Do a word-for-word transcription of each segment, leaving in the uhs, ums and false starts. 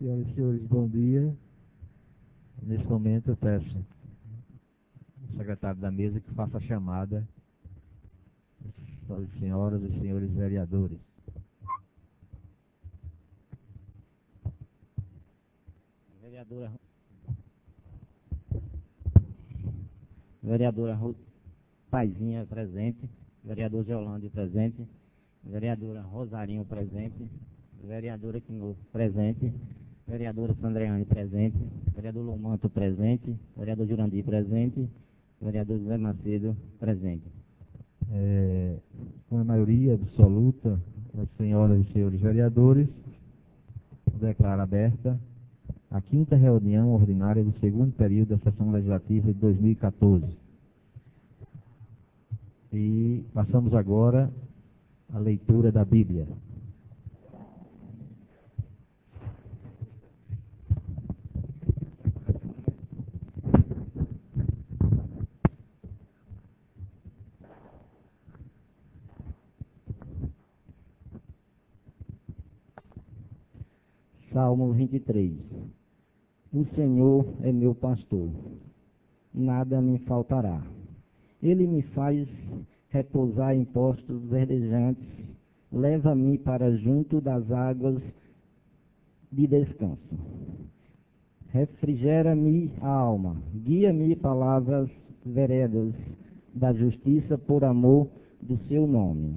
Senhoras e senhores, bom dia. Nesse momento eu peço ao secretário da mesa que faça a chamada às senhoras e senhores vereadores. Vereadora, vereadora Ro... Paizinha presente, vereador Geolândia presente, vereadora Rosarinho presente, vereadora Quinoto presente, vereadora Sandreane presente, vereador Lomanto presente, vereador Jurandir presente, vereador José Macedo presente. É, com a maioria absoluta das senhoras e senhores vereadores, declaro aberta a quinta reunião ordinária do segundo período da sessão legislativa de dois mil e quatorze. E passamos agora à leitura da Bíblia. Salmo vinte e três. O Senhor é meu pastor, nada me faltará. Ele me faz repousar em postos verdejantes, leva-me para junto das águas de descanso. Refrigera-me a alma, guia-me palavras veredas da justiça por amor do seu nome.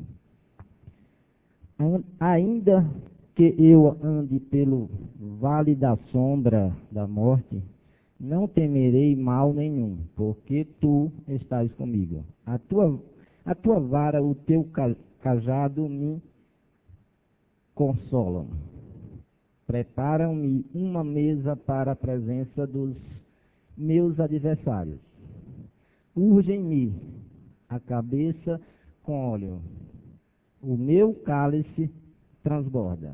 Ainda que eu ande pelo vale da sombra da morte, não temerei mal nenhum, porque tu estás comigo. A tua, a tua vara, o teu cajado me consolam. Preparam-me uma mesa para a presença dos meus adversários. Urgem-me a cabeça com óleo. O meu cálice transborda.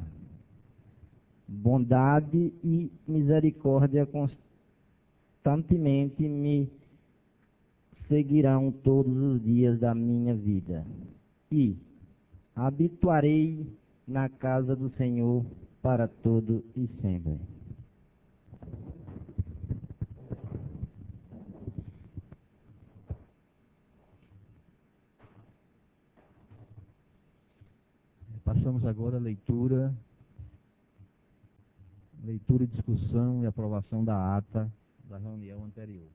Bondade e misericórdia constantemente me seguirão todos os dias da minha vida, e habituarei na casa do Senhor para todo e sempre. Passamos agora à leitura, leitura, discussão e aprovação da ata da reunião anterior.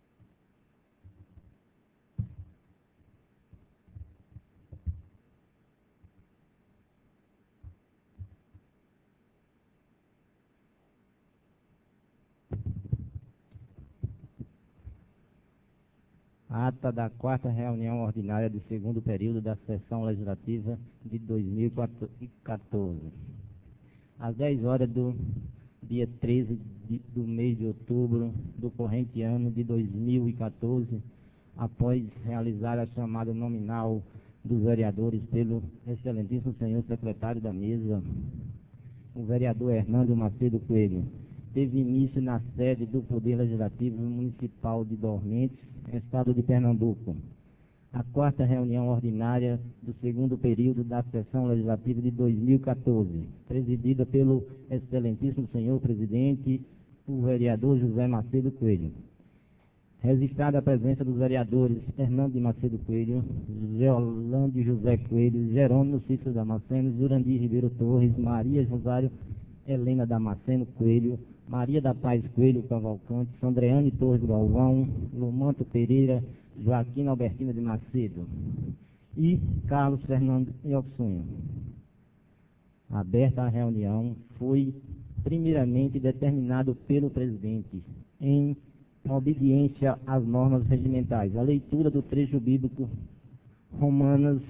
Ata da quarta reunião ordinária do segundo período da sessão legislativa de dois mil e quatorze. Às dez horas do dia treze de, do mês de outubro do corrente ano de dois mil e quatorze, após realizar a chamada nominal dos vereadores pelo excelentíssimo senhor secretário da mesa, o vereador Hernando Macedo Coelho, teve início na sede do Poder Legislativo Municipal de Dormentes, Estado de Pernambuco, a quarta reunião ordinária do segundo período da sessão legislativa de dois mil e quatorze, presidida pelo excelentíssimo senhor presidente, o vereador José Macedo Coelho. Registrada a presença dos vereadores Hernando de Macedo Coelho, Geolândio José Coelho, Jerônimo Cícero Damasceno, Jurandir Ribeiro Torres, Maria Rosário Helena Damasceno Coelho, Maria da Paz Coelho Cavalcante, Sandreane Torres Galvão, Lomanto Pereira, Joaquim Albertina de Macedo e Carlos Fernando Elfsunho. Aberta a reunião, foi primeiramente determinado pelo presidente, em obediência às normas regimentais, a leitura do trecho bíblico Romanos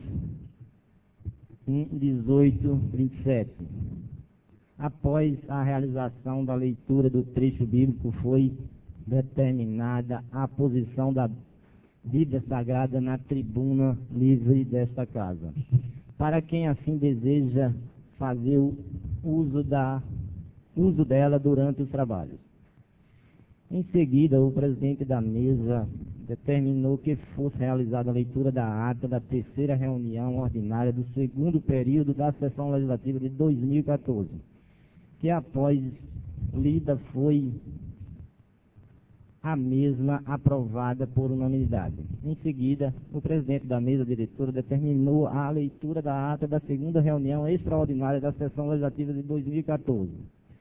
um, dezoito, vinte e sete. Após a realização da leitura do trecho bíblico, foi determinada a posição da Bíblia Sagrada na tribuna livre desta casa, para quem assim deseja fazer o uso, da, uso dela durante os trabalhos. Em seguida, o presidente da mesa determinou que fosse realizada a leitura da ata da terceira reunião ordinária do segundo período da sessão legislativa de dois mil e quatorze, que após lida foi a mesma aprovada por unanimidade. Em seguida, o presidente da mesa diretora determinou a leitura da ata da segunda reunião extraordinária da sessão legislativa de dois mil e quatorze,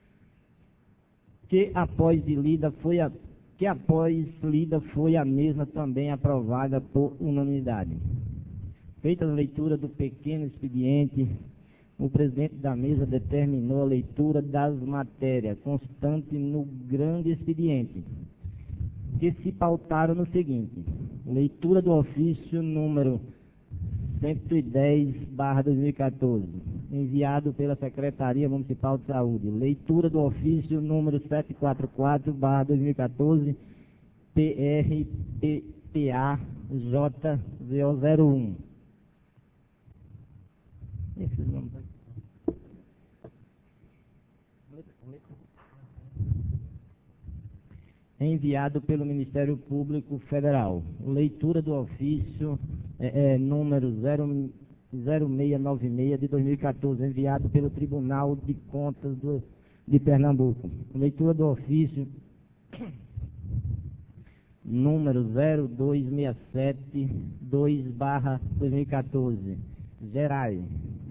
que após de lida foi a que após lida foi a mesma também aprovada por unanimidade. Feita a leitura do pequeno expediente, o presidente da mesa determinou a leitura das matérias constantes no grande expediente, que se pautaram no seguinte: leitura do ofício número cento e dez barra dois mil e quatorze, enviado pela Secretaria Municipal de Saúde. Leitura do ofício número setecentos e quarenta e quatro barra dois mil e quatorze, P R P A J zero zero um. Esses nomes aqui. Enviado pelo Ministério Público Federal. Leitura do ofício é, é, número zero seis nove seis de dois mil e quatorze, enviado pelo Tribunal de Contas do, de Pernambuco. Leitura do ofício número zero dois seis sete dois barra dois mil e quatorze, Gerais,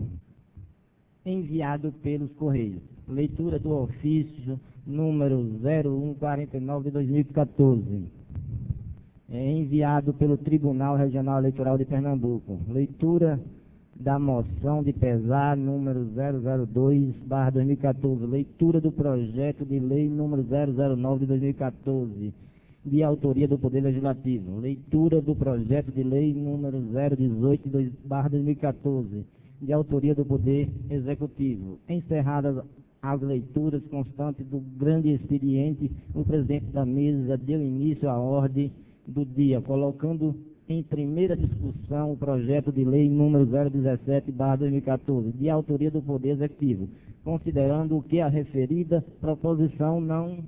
enviado pelos Correios. Leitura do ofício número zero um quarenta e nove de dois mil e quatorze, é enviado pelo Tribunal Regional Eleitoral de Pernambuco. Leitura da moção de pesar número zero zero dois barra dois mil e quatorze. Leitura do projeto de lei número zero zero nove de dois mil e quatorze, de autoria do Poder Legislativo. Leitura do projeto de lei número zero dezoito barra dois mil e quatorze, de autoria do Poder Executivo. Encerradas as leituras constantes do grande expediente, o presidente da mesa deu início à ordem do dia, colocando em primeira discussão o projeto de lei número zero dezessete barra dois mil e quatorze, de autoria do Poder Executivo, considerando que a referida proposição não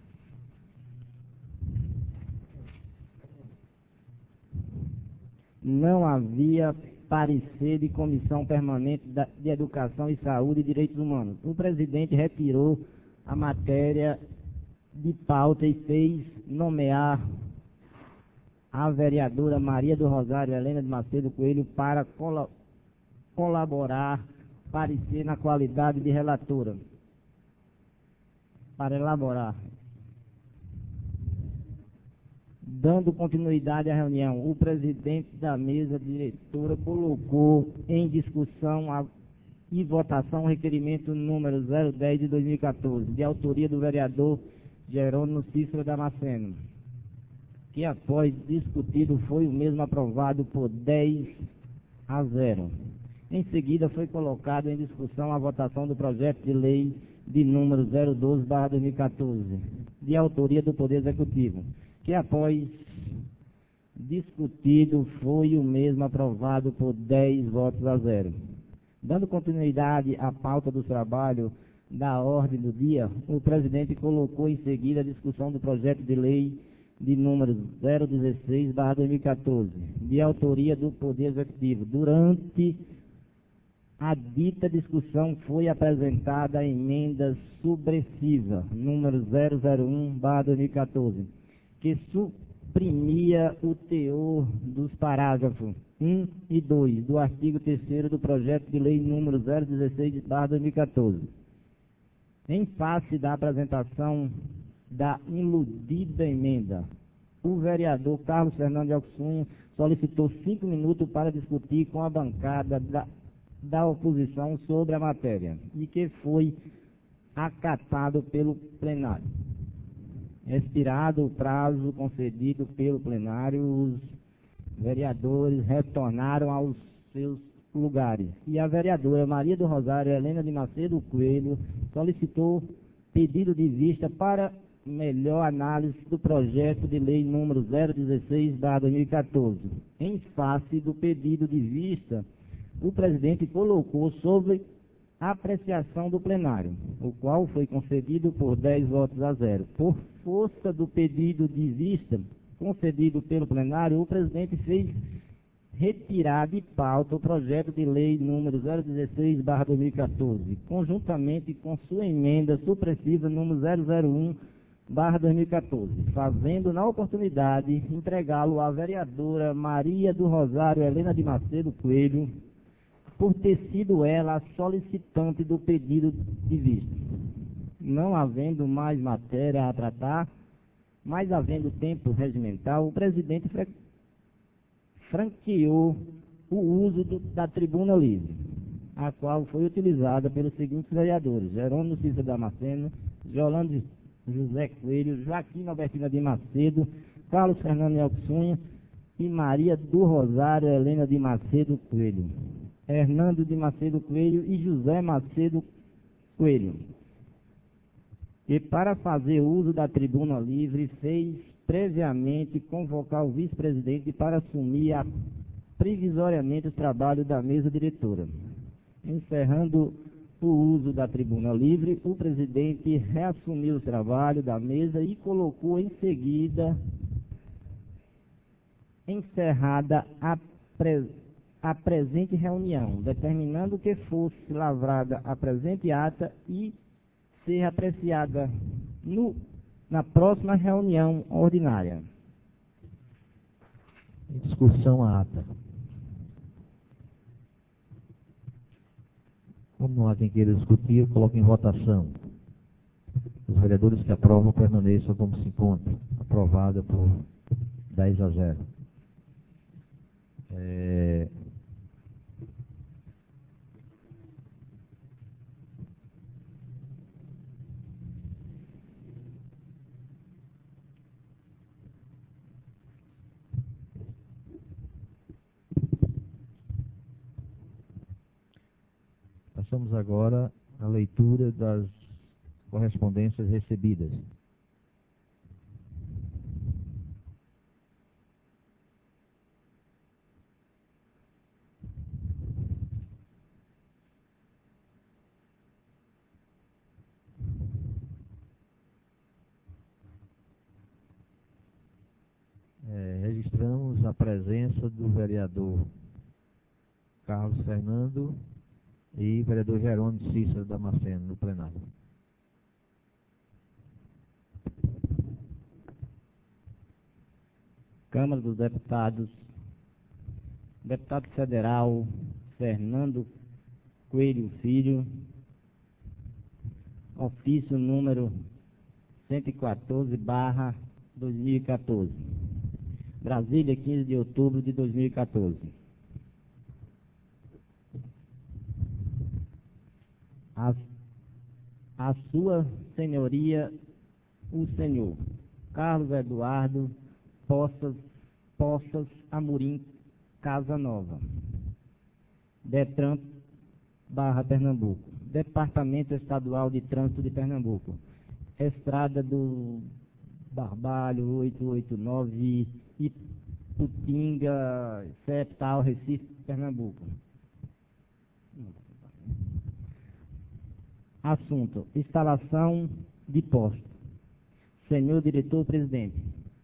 não havia parecer de Comissão Permanente de Educação e Saúde e Direitos Humanos. O presidente retirou a matéria de pauta e fez nomear a vereadora Maria do Rosário Helena de Macedo Coelho para col colaborar, parecer na qualidade de relatora, para elaborar. Dando continuidade à reunião, o presidente da mesa diretora colocou em discussão a, e votação o requerimento número zero dez de dois mil e quatorze, de autoria do vereador Jerônimo Cícero Damasceno, que após discutido foi o mesmo aprovado por dez a zero. Em seguida foi colocado em discussão a votação do projeto de lei de número zero doze barra dois mil e quatorze, de autoria do Poder Executivo, que após discutido foi o mesmo aprovado por dez votos a zero. Dando continuidade à pauta do trabalho da ordem do dia, o presidente colocou em seguida a discussão do projeto de lei de número zero dezesseis barra dois mil e quatorze, de autoria do Poder Executivo. Durante a dita discussão foi apresentada a emenda supressiva número zero zero um barra dois mil e quatorze, que suprimia o teor dos parágrafos um e dois do artigo terceiro do projeto de lei número zero dezesseis barra dois mil e quatorze. Em face da apresentação da iludida emenda, o vereador Carlos Fernando de Alcunha solicitou cinco minutos para discutir com a bancada da, da oposição sobre a matéria, e que foi acatado pelo plenário. Expirado o prazo concedido pelo plenário, os vereadores retornaram aos seus lugares. E a vereadora Maria do Rosário Helena de Macedo Coelho solicitou pedido de vista para melhor análise do projeto de lei número zero dezesseis barra dois mil e quatorze. Em face do pedido de vista, o presidente colocou sobre a apreciação do plenário, o qual foi concedido por dez votos a zero. Por força do pedido de vista concedido pelo plenário, o presidente fez retirar de pauta o projeto de lei número zero dezesseis barra dois mil e quatorze, conjuntamente com sua emenda supressiva número zero zero um barra dois mil e quatorze, fazendo na oportunidade entregá-lo à vereadora Maria do Rosário Helena de Macedo Coelho, por ter sido ela a solicitante do pedido de vista. Não havendo mais matéria a tratar, mas havendo tempo regimental, o presidente franqueou o uso do, da tribuna livre, a qual foi utilizada pelos seguintes vereadores: Jerônimo Cícero Damasceno, Jolande José Coelho, Joaquim Albertina de Macedo, Carlos Fernando Elcunha e Maria do Rosário Helena de Macedo Coelho, Hernando de Macedo Coelho e José Macedo Coelho. E para fazer uso da tribuna livre, fez previamente convocar o vice-presidente para assumir a, provisoriamente o trabalho da mesa diretora. Encerrando o uso da tribuna livre, o presidente reassumiu o trabalho da mesa e colocou em seguida encerrada a, pre, a presente reunião, determinando que fosse lavrada a presente ata e ser apreciada no, na próxima reunião ordinária. Em discussão a ata. Como não há quem queira discutir, eu coloco em votação. Os vereadores que aprovam permaneçam como se encontram. Aprovada por dez a zero. É... Passamos agora à leitura das correspondências recebidas. É, registramos a presença do vereador Carlos Fernando e vereador Jerônimo Cícero Damasceno no plenário. Câmara dos Deputados, deputado federal Fernando Coelho Filho, ofício número cento e quatorze barra dois mil e quatorze, Brasília, quinze de outubro de dois mil e quatorze. A, a sua senhoria, o senhor Carlos Eduardo Poças, Poças Amorim Casa Nova, Detran barra Pernambuco, Departamento Estadual de Trânsito de Pernambuco, Estrada do Barbalho oitocentos e oitenta e nove, Iputinga, Septal, Recife, Pernambuco. Assunto: instalação de posto. Senhor diretor-presidente,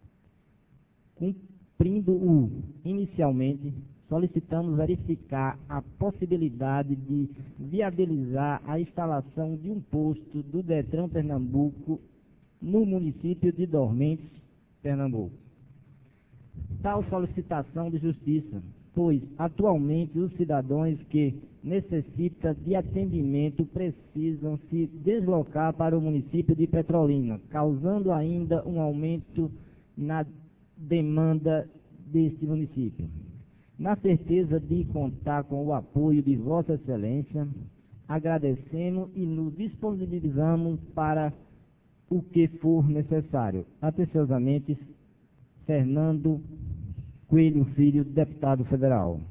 cumprindo-o inicialmente, solicitamos verificar a possibilidade de viabilizar a instalação de um posto do Detran Pernambuco no município de Dormentes, Pernambuco. Tal solicitação de justiça, pois atualmente os cidadãos que necessitam de atendimento precisam se deslocar para o município de Petrolina, causando ainda um aumento na demanda deste município. Na certeza de contar com o apoio de Vossa Excelência, agradecemos e nos disponibilizamos para o que for necessário. Atenciosamente, Fernando Coelho Filho, deputado federal.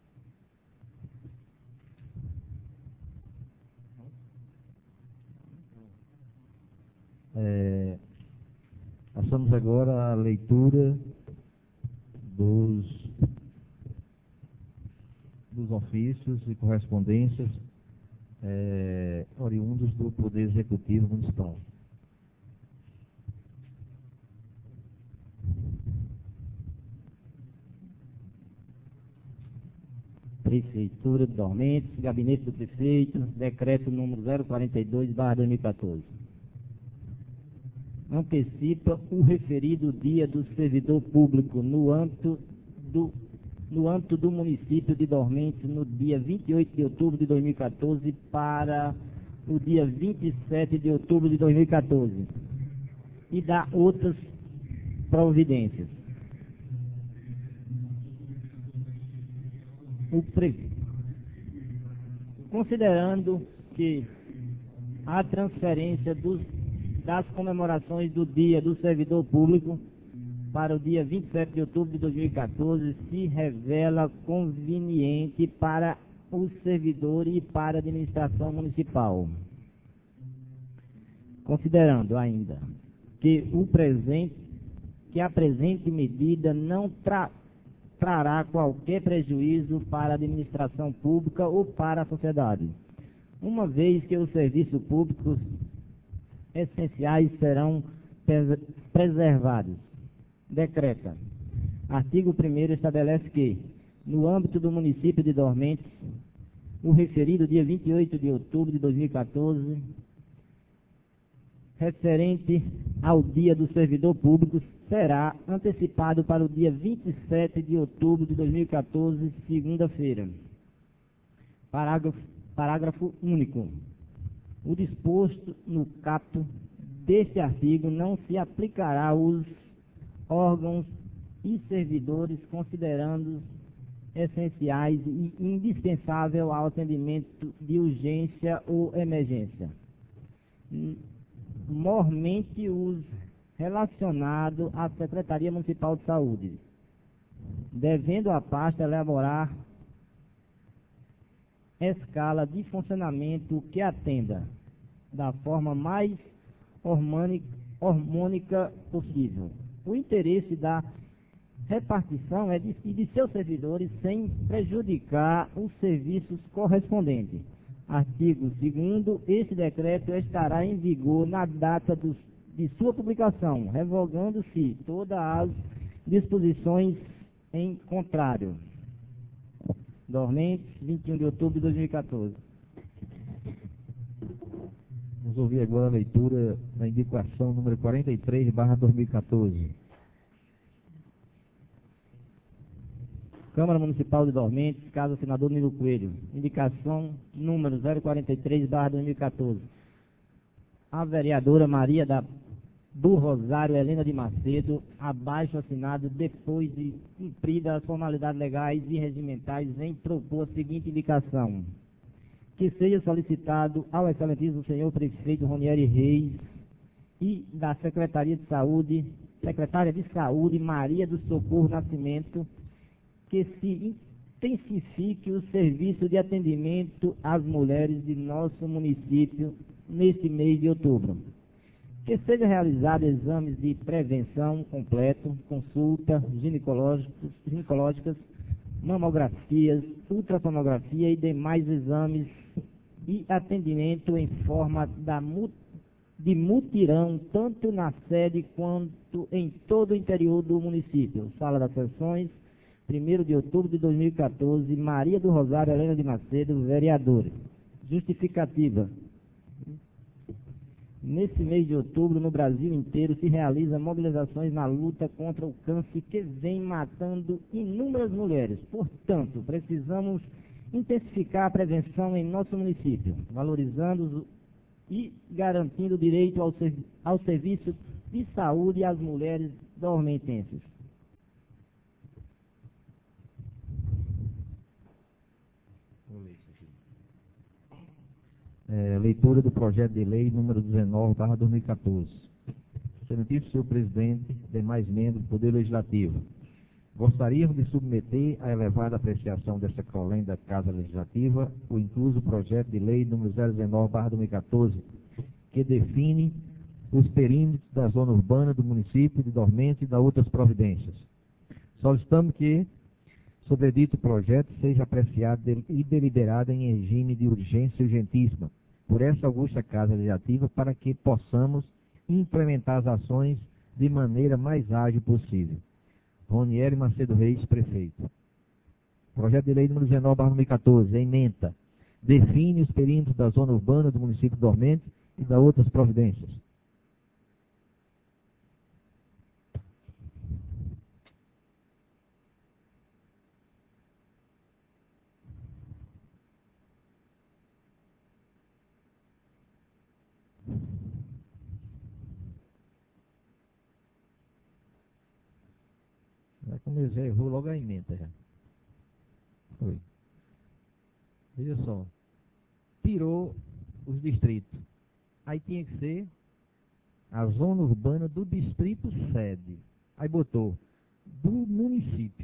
É, passamos agora à leitura dos, dos ofícios e correspondências é, oriundos do Poder Executivo Municipal. Prefeitura de Dormentes, Gabinete do Prefeito, Decreto número zero quarenta e dois barra dois mil e quatorze. Antecipa o referido dia do servidor público no âmbito do, no âmbito do município de Dormentes no dia vinte e oito de outubro de dois mil e quatorze para o dia vinte e sete de outubro de dois mil e quatorze e dá outras providências. O pre... Considerando que a transferência dos, das comemorações do Dia do Servidor Público para o dia vinte e sete de outubro de dois mil e quatorze se revela conveniente para o servidor e para a administração municipal. Considerando ainda que o presente, que a presente medida não tra trará qualquer prejuízo para a administração pública ou para a sociedade, uma vez que os serviços públicos essenciais serão preservados. Decreta. Artigo primeiro estabelece que, no âmbito do município de Dormentes, o referido dia vinte e oito de outubro de dois mil e quatorze, referente ao Dia do Servidor Público, será antecipado para o dia vinte e sete de outubro de dois mil e quatorze, segunda-feira. Parágrafo, parágrafo único. O disposto no caput deste artigo não se aplicará aos órgãos e servidores considerando essenciais e indispensável ao atendimento de urgência ou emergência, mormente os relacionados à Secretaria Municipal de Saúde, devendo a pasta elaborar escala de funcionamento que atenda da forma mais harmônica possível o interesse da repartição é de, de seus servidores sem prejudicar os serviços correspondentes. Artigo segundo, este decreto estará em vigor na data dos, de sua publicação, revogando-se todas as disposições em contrário. Dormentes, vinte e um de outubro de dois mil e quatorze. Vamos ouvir agora a leitura da indicação número quarenta e três, barra dois mil e quatorze. Câmara Municipal de Dormentes, Casa Senador Nilo Coelho. Indicação número zero quarenta e três, barra dois mil e quatorze. A vereadora Maria da, do Rosário Helena de Macedo, abaixo assinado, depois de cumpridas as formalidades legais e regimentais, vem propor a seguinte indicação: que seja solicitado ao excelentíssimo senhor prefeito Ronieri Reis e da Secretaria de Saúde, secretária de Saúde Maria do Socorro Nascimento, que se intensifique o serviço de atendimento às mulheres de nosso município neste mês de outubro. Que seja realizado exames de prevenção completo, consulta ginecológicos, ginecológicas, mamografias, ultrassonografia e demais exames e atendimento em forma da, de mutirão, tanto na sede quanto em todo o interior do município. Sala das Sessões, primeiro de outubro de dois mil e quatorze, Maria do Rosário Helena de Macedo, vereadores. Justificativa. Nesse mês de outubro, no Brasil inteiro, se realizam mobilizações na luta contra o câncer que vem matando inúmeras mulheres. Portanto, precisamos intensificar a prevenção em nosso município, valorizando e garantindo o direito ao, servi ao serviço de saúde às mulheres dormentenses. É, leitura do projeto de lei número dezenove, barra dois mil e quatorze. Excelentíssimo senhor presidente, demais membros do Poder Legislativo, gostaríamos de submeter à elevada apreciação desta colém da Casa Legislativa o incluso projeto de lei número zero dezenove, barra dois mil e quatorze, que define os perímetros da zona urbana do município de Dormentes e da outras providências. Solicitamos que sobredito projeto seja apreciado e deliberado em regime de urgência urgentíssima por essa augusta Casa Legislativa para que possamos implementar as ações de maneira mais ágil possível. Ronieri Macedo Reis, prefeito. Projeto de lei número dezenove barra dois mil e quatorze, ementa. Define os perímetros da zona urbana do município de Dormentes e da outras providências. Já comecei, errou logo a emenda já. Foi. Veja só. Tirou os distritos. Aí tinha que ser a zona urbana do distrito sede. Aí botou do município.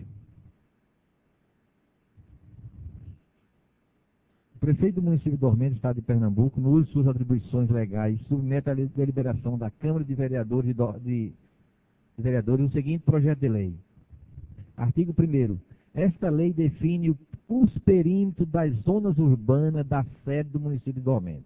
O prefeito do município de Dormentes, Estado de Pernambuco, no uso de suas atribuições legais, submete à deliberação da Câmara de Vereadores, de, de, de Vereadores o seguinte projeto de lei. Artigo primeiro. Esta lei define os perímetros das zonas urbanas da sede do município de Dormentes.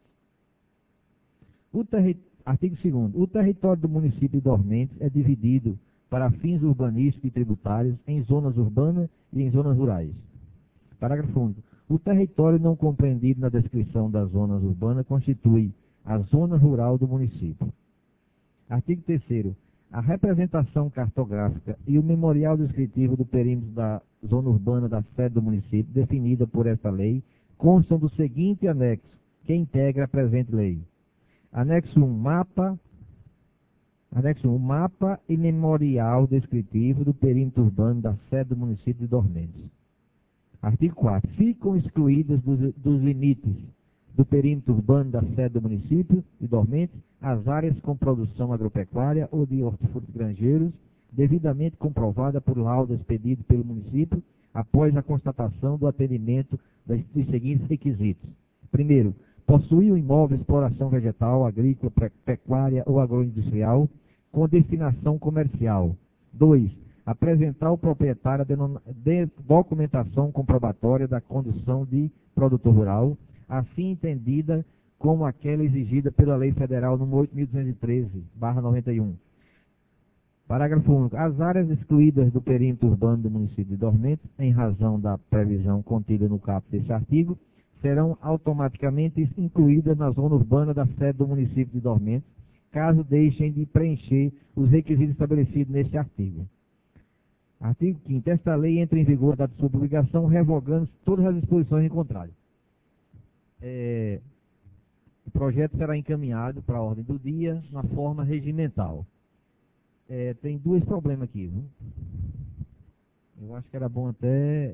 O terri... Artigo segundo. O território do município de Dormentes é dividido para fins urbanísticos e tributários em zonas urbanas e em zonas rurais. Parágrafo único. O território não compreendido na descrição das zonas urbanas constitui a zona rural do município. Artigo terceiro. A representação cartográfica e o memorial descritivo do perímetro da zona urbana da sede do município, definida por esta lei, constam do seguinte anexo, que integra a presente lei. Anexo um, mapa, anexo um, mapa e memorial descritivo do perímetro urbano da sede do município de Dormentes. Artigo quarto. Ficam excluídas dos, dos limites do perímetro urbano da sede do município de Dormentes as áreas com produção agropecuária ou de hortifruti granjeiros, devidamente comprovada por laudo expedido pelo município após a constatação do atendimento dos seguintes requisitos. Primeiro, possuir um imóvel de exploração vegetal, agrícola, pecuária ou agroindustrial com destinação comercial. Dois, apresentar ao proprietário a de documentação comprobatória da condição de produtor rural, assim entendida como aquela exigida pela Lei Federal número oito mil duzentos e treze, barra noventa e um. Parágrafo único. As áreas excluídas do perímetro urbano do município de Dormentes, em razão da previsão contida no caput deste artigo, serão automaticamente incluídas na zona urbana da sede do município de Dormentes, caso deixem de preencher os requisitos estabelecidos neste artigo. Artigo quinto. Esta lei entra em vigor da sua publicação, revogando todas as disposições em contrário. É... O projeto será encaminhado para a ordem do dia na forma regimental. É, tem dois problemas aqui, viu? Eu acho que era bom até...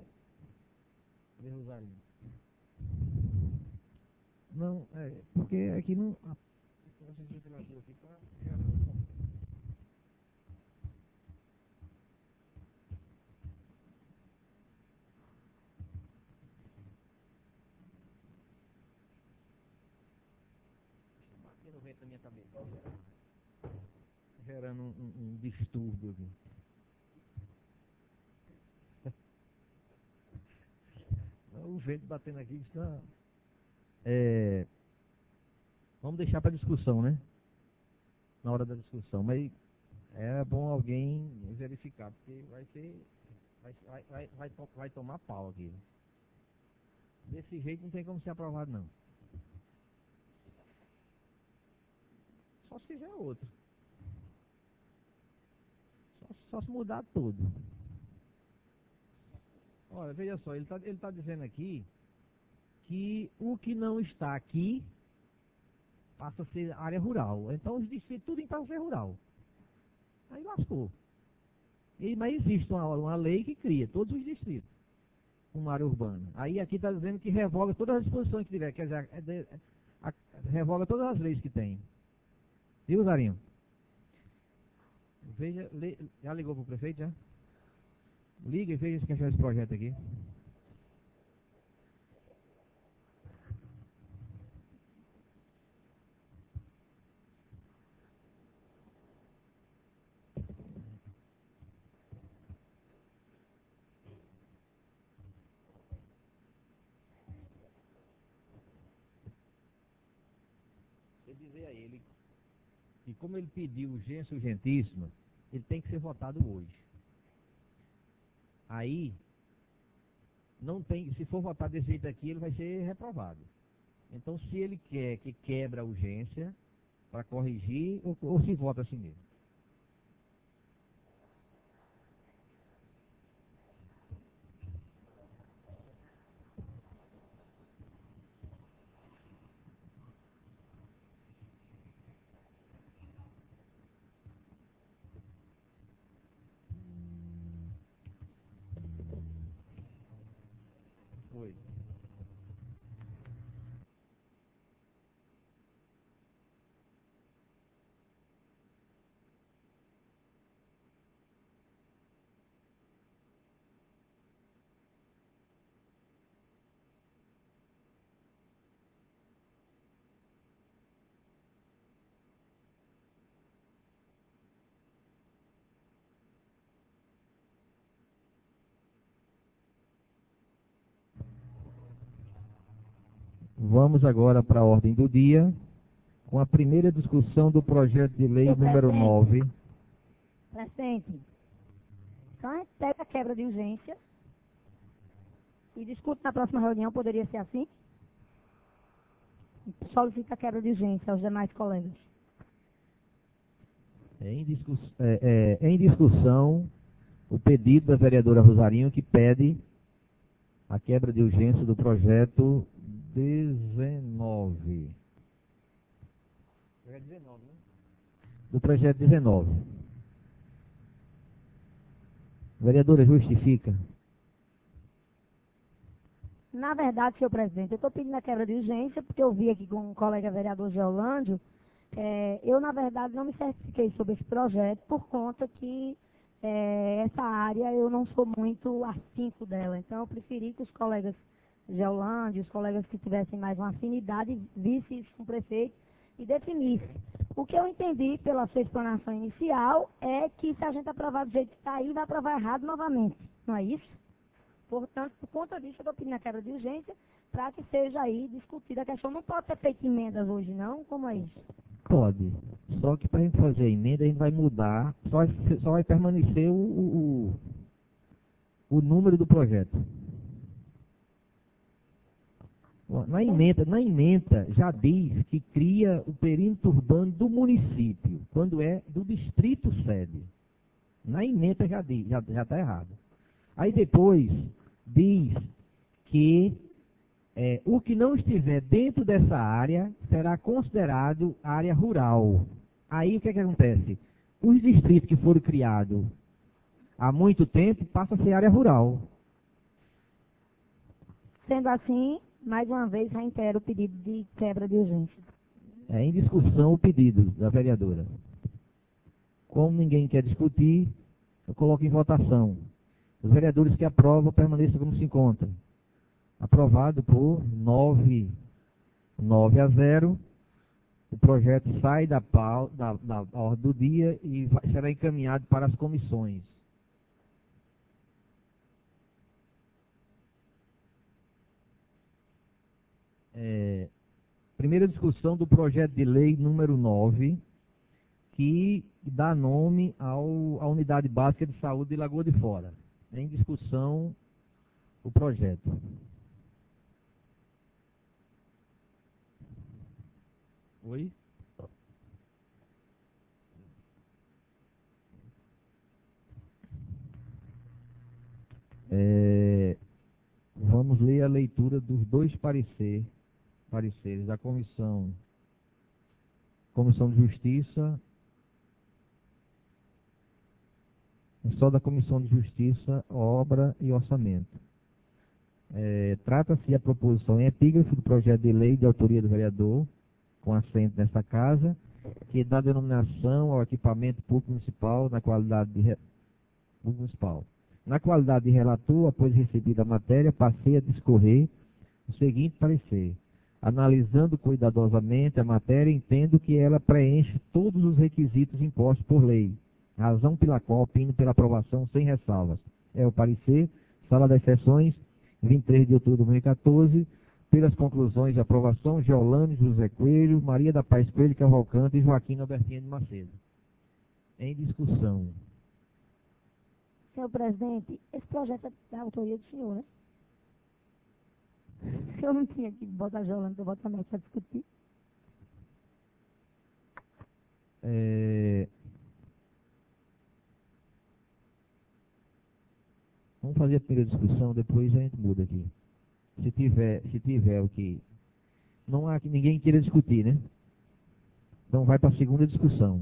Não, é, porque aqui não... no vento da minha cabeça, gerando um, um, um distúrbio aqui. O vento batendo aqui está... É, vamos deixar para discussão, né? Na hora da discussão, mas é bom alguém verificar, porque vai ser... Vai, vai, vai, vai, to, vai tomar pau aqui. Desse jeito não tem como ser aprovado, não. Só se fizer outro. Só, só se mudar tudo. Olha, veja só, ele está ele tá dizendo aqui que o que não está aqui passa a ser área rural. Então os distritos tudo passa a ser rural. Aí lascou. E, mas existe uma, uma lei que cria todos os distritos uma área urbana. Aí aqui está dizendo que revoga todas as disposições que tiver, quer dizer, é de, a, revoga todas as leis que tem. Viu, Zarinho? Veja, le, já ligou para o prefeito, já? Liga e veja se quer achar esse projeto aqui. Eu dizer a ele que, como ele pediu urgência urgentíssima, ele tem que ser votado hoje. Aí, não tem, se for votar desse jeito aqui, ele vai ser reprovado. Então, se ele quer que quebra a urgência para corrigir, ou, ou se vota assim mesmo. Oi. Vamos agora para a ordem do dia, com a primeira discussão do projeto de lei Senhor número presidente. nove. Presidente, então a gente pega a quebra de urgência e discute na próxima reunião, poderia ser assim? Solicita a quebra de urgência aos demais colegas. É em, discuss... é, é, em discussão o pedido da vereadora Rosarinho, que pede a quebra de urgência do projeto dezenove. Projeto dezenove, né? Do projeto dezenove. Vereadora, justifica. Na verdade, senhor presidente, eu estou pedindo a quebra de urgência porque eu vi aqui com o colega vereador Geolândio. É, eu, na verdade, não me certifiquei sobre esse projeto por conta que é, essa área eu não sou muito afinco dela. Então, eu preferi que os colegas Geolândio, os colegas que tivessem mais uma afinidade, vissem isso com o prefeito e definissem. O que eu entendi pela sua explanação inicial é que se a gente aprovar do jeito que está aí, vai aprovar errado novamente. Não é isso? Portanto, por conta disso, eu estou pedindo a quebra de urgência para que seja aí discutida a questão. Não pode ter feito emendas hoje, não? Como é isso? Pode. Só que para a gente fazer a emenda, a gente vai mudar, só vai, só vai permanecer o, o, o número do projeto. Na emenda, na emenda já diz que cria o perímetro urbano do município, quando é do distrito sede. Na emenda já diz, já já está errado. Aí depois diz que é, o que não estiver dentro dessa área será considerado área rural. Aí o que, é que acontece? Os distritos que foram criados há muito tempo passam a ser área rural. Sendo assim, mais uma vez, reitero o pedido de quebra de urgência. É em discussão o pedido da vereadora. Como ninguém quer discutir, eu coloco em votação. Os vereadores que aprovam permaneçam como se encontram. Aprovado por nove, nove a zero. O projeto sai da, pau, da, da ordem do dia e vai, será encaminhado para as comissões. É, primeira discussão do projeto de lei número nove, que dá nome ao, à Unidade Básica de Saúde de Lagoa de Fora. Em discussão o projeto. Oi? É, vamos ler a leitura dos dois parecer, pareceres da Comissão, Comissão de Justiça, só da Comissão de Justiça, Obra e Orçamento. É, trata-se a proposição em epígrafe do projeto de lei de autoria do vereador, com assento nesta casa, que dá denominação ao equipamento público municipal na qualidade de re... municipal. Na qualidade de relator, após recebida a matéria, passei a discorrer o seguinte parecer. Analisando cuidadosamente a matéria, entendo que ela preenche todos os requisitos impostos por lei, razão pela qual opino pela aprovação sem ressalvas. É o parecer, Sala das Sessões, vinte e três de outubro de dois mil e quatorze, pelas conclusões de aprovação, Geolândio, José Coelho, Maria da Paz Coelho Cavalcante e Joaquim Albertino de Macedo. Em Se eu não tinha que botar Jolando para botar mais para discutir. É, vamos fazer a primeira discussão, depois a gente muda aqui. Se tiver, se tiver o que... Não há que ninguém queira discutir, né? Então vai para a segunda discussão.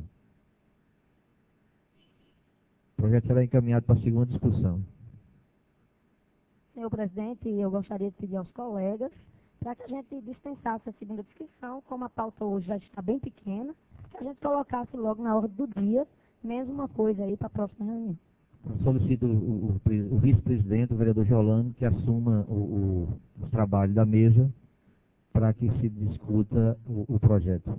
O projeto será encaminhado para a segunda discussão. Senhor presidente, eu gostaria de pedir aos colegas para que a gente dispensasse a segunda discussão, como a pauta hoje já está bem pequena, que a gente colocasse logo na ordem do dia, mesmo uma coisa aí para a próxima reunião. Eu solicito o, o, o vice-presidente, o vereador Jolando, que assuma o, o, o trabalho da mesa para que se discuta o, o projeto.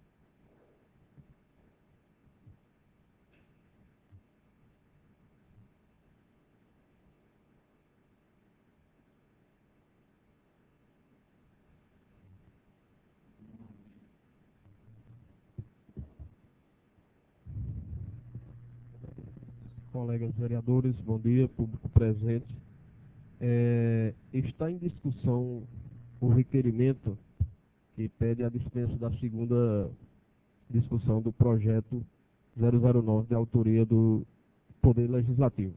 Colegas vereadores, bom dia, público presente. É, está em discussão o requerimento que pede a dispensa da segunda discussão do projeto zero zero nove de autoria do Poder Legislativo.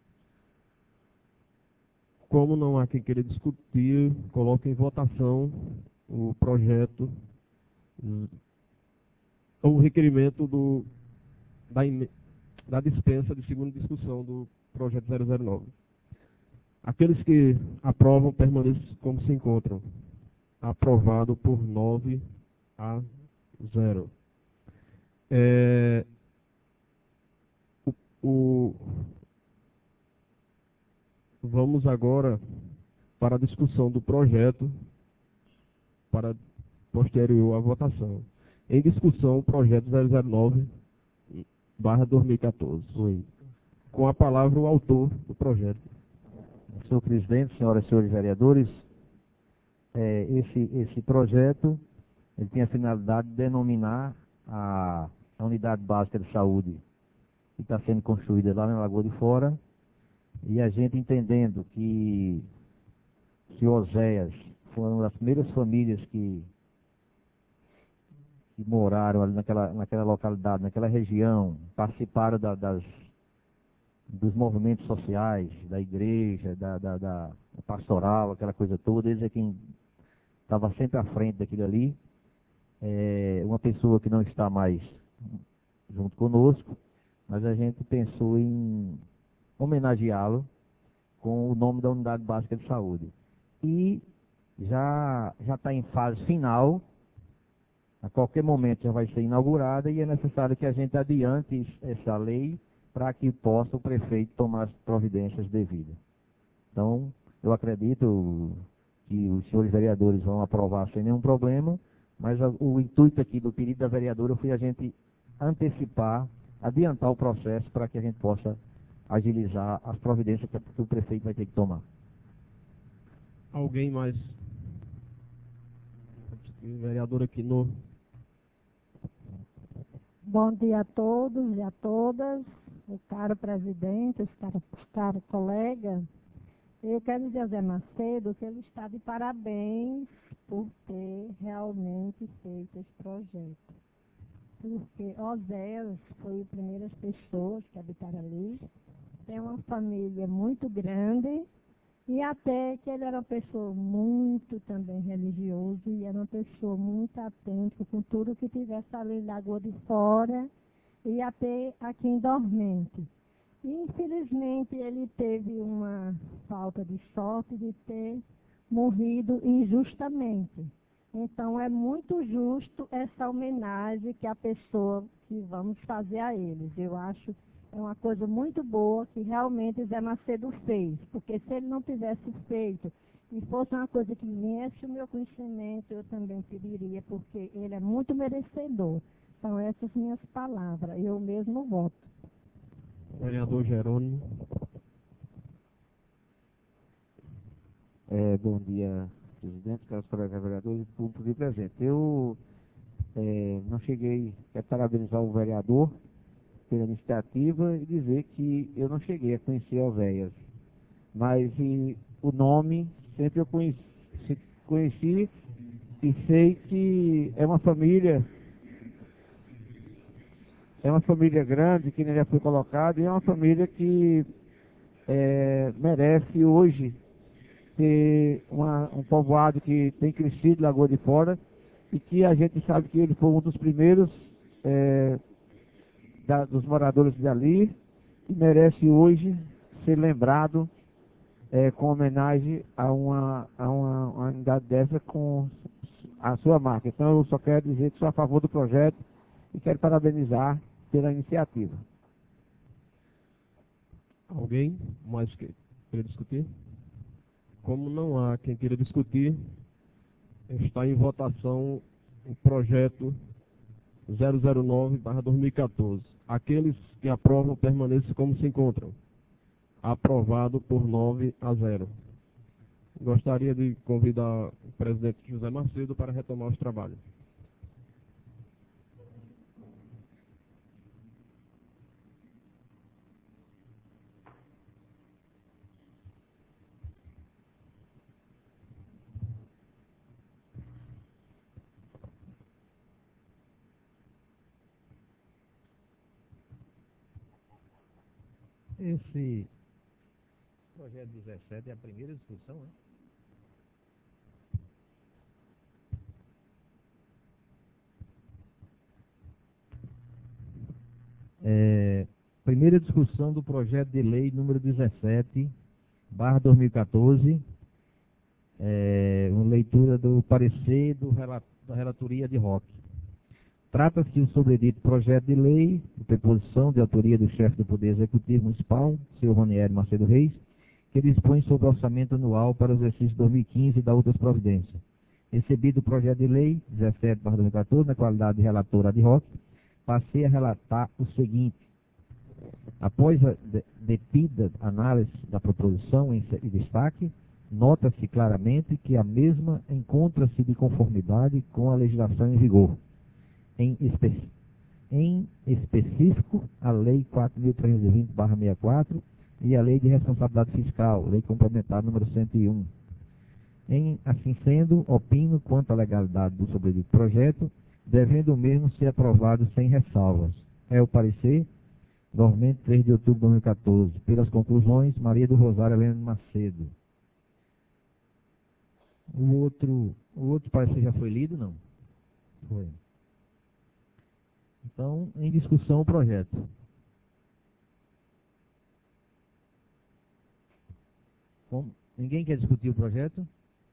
Como não há quem queira discutir, coloco em votação o projeto, o requerimento do, da emenda da dispensa de segunda discussão do projeto zero zero nove. Aqueles que aprovam, permaneçam como se encontram. Aprovado por nove a zero. É, o, o, vamos agora para a discussão do projeto, para posterior à votação. Em discussão, o projeto zero zero nove barra dois mil e quatorze. Oi. Com a palavra o autor do projeto. Senhor presidente, senhoras e senhores vereadores, é, esse, esse projeto ele tem a finalidade de denominar a, a unidade básica de saúde que está sendo construída lá na Lagoa de Fora, e a gente entendendo que, que Oséias foi uma das primeiras famílias que que moraram ali naquela, naquela localidade, naquela região, participaram da, das, dos movimentos sociais, da igreja, da, da, da pastoral, aquela coisa toda. Eles é quem estava sempre à frente daquilo ali. É uma pessoa que não está mais junto conosco, mas a gente pensou em homenageá-lo com o nome da Unidade Básica de Saúde. E já já está em fase final. A qualquer momento já vai ser inaugurada e é necessário que a gente adiante essa lei para que possa o prefeito tomar as providências devidas. Então, eu acredito que os senhores vereadores vão aprovar sem nenhum problema, mas a, o intuito aqui do pedido da vereadora foi a gente antecipar, adiantar o processo para que a gente possa agilizar as providências que o prefeito vai ter que tomar. Alguém mais? Vereador aqui no... Bom dia a todos e a todas, o caro presidente, os caros caro colegas. Eu quero dizer ao Zé Macedo que ele está de parabéns por ter realmente feito esse projeto. Porque Oséias foi a primeira pessoas que habitaram ali, tem uma família muito grande, e até que ele era uma pessoa muito também religioso e era uma pessoa muito atenta com tudo que tivesse ali em Lagoa de Fora e até aqui em Dormente. E, infelizmente, ele teve uma falta de sorte de ter morrido injustamente. Então, é muito justo essa homenagem que a pessoa que vamos fazer a eles. Eu acho é uma coisa muito boa que realmente Zé Macedo fez, porque se ele não tivesse feito e fosse uma coisa que viesse o meu conhecimento, eu também pediria, porque ele é muito merecedor. São essas minhas palavras, eu mesmo voto. Vereador Jerônimo. É, bom dia, presidente, caros colegas vereadores e público de presente. Eu é, não cheguei, quero parabenizar o vereador pela iniciativa e dizer que eu não cheguei a conhecer Oséias, mas e, o nome sempre eu conheci, conheci e sei que é uma família, é uma família grande, que já foi colocado, e é uma família que é, merece hoje ter uma, um povoado que tem crescido, Lagoa de Fora, e que a gente sabe que ele foi um dos primeiros é, da, dos moradores dali, e merece hoje ser lembrado é, com homenagem a uma, a uma, uma unidade dessa com a sua marca. Então eu só quero dizer que sou a favor do projeto e quero parabenizar pela iniciativa. Alguém mais que queira discutir? Como não há quem queira discutir, está em votação o projeto zero zero nove barra dois mil e quatorze. Aqueles que aprovam permaneçam como se encontram. Aprovado por nove a zero. Gostaria de convidar o presidente José Macedo para retomar os trabalhos. Esse projeto dezessete é a primeira discussão, né? É, primeira discussão do projeto de lei número dezessete, barra dois mil e quatorze, é, uma leitura do parecer do relat, da relatoria de Roque. Trata-se do sobredito projeto de lei, de preposição de autoria do chefe do Poder Executivo Municipal, senhor Ronieri Macedo Reis, que dispõe sobre o orçamento anual para o exercício dois mil e quinze e da outras providências. Recebido o projeto de lei dezessete barra dois mil e quatorze, na qualidade de relator ad hoc, passei a relatar o seguinte. Após a detida análise da proposição em destaque, nota-se claramente que a mesma encontra-se de conformidade com a legislação em vigor. Em, espe em específico, a Lei quatro mil trezentos e vinte barra sessenta e quatro e a Lei de Responsabilidade Fiscal, Lei Complementar número cento e um. Em, assim sendo, opino quanto à legalidade do sobredito projeto, devendo o mesmo ser aprovado sem ressalvas. É o parecer, normalmente três de outubro de dois mil e quatorze. Pelas conclusões, Maria do Rosário Helena Macedo. O outro, o outro parecer já foi lido, não? Foi. Então, em discussão o projeto. Bom, ninguém quer discutir o projeto?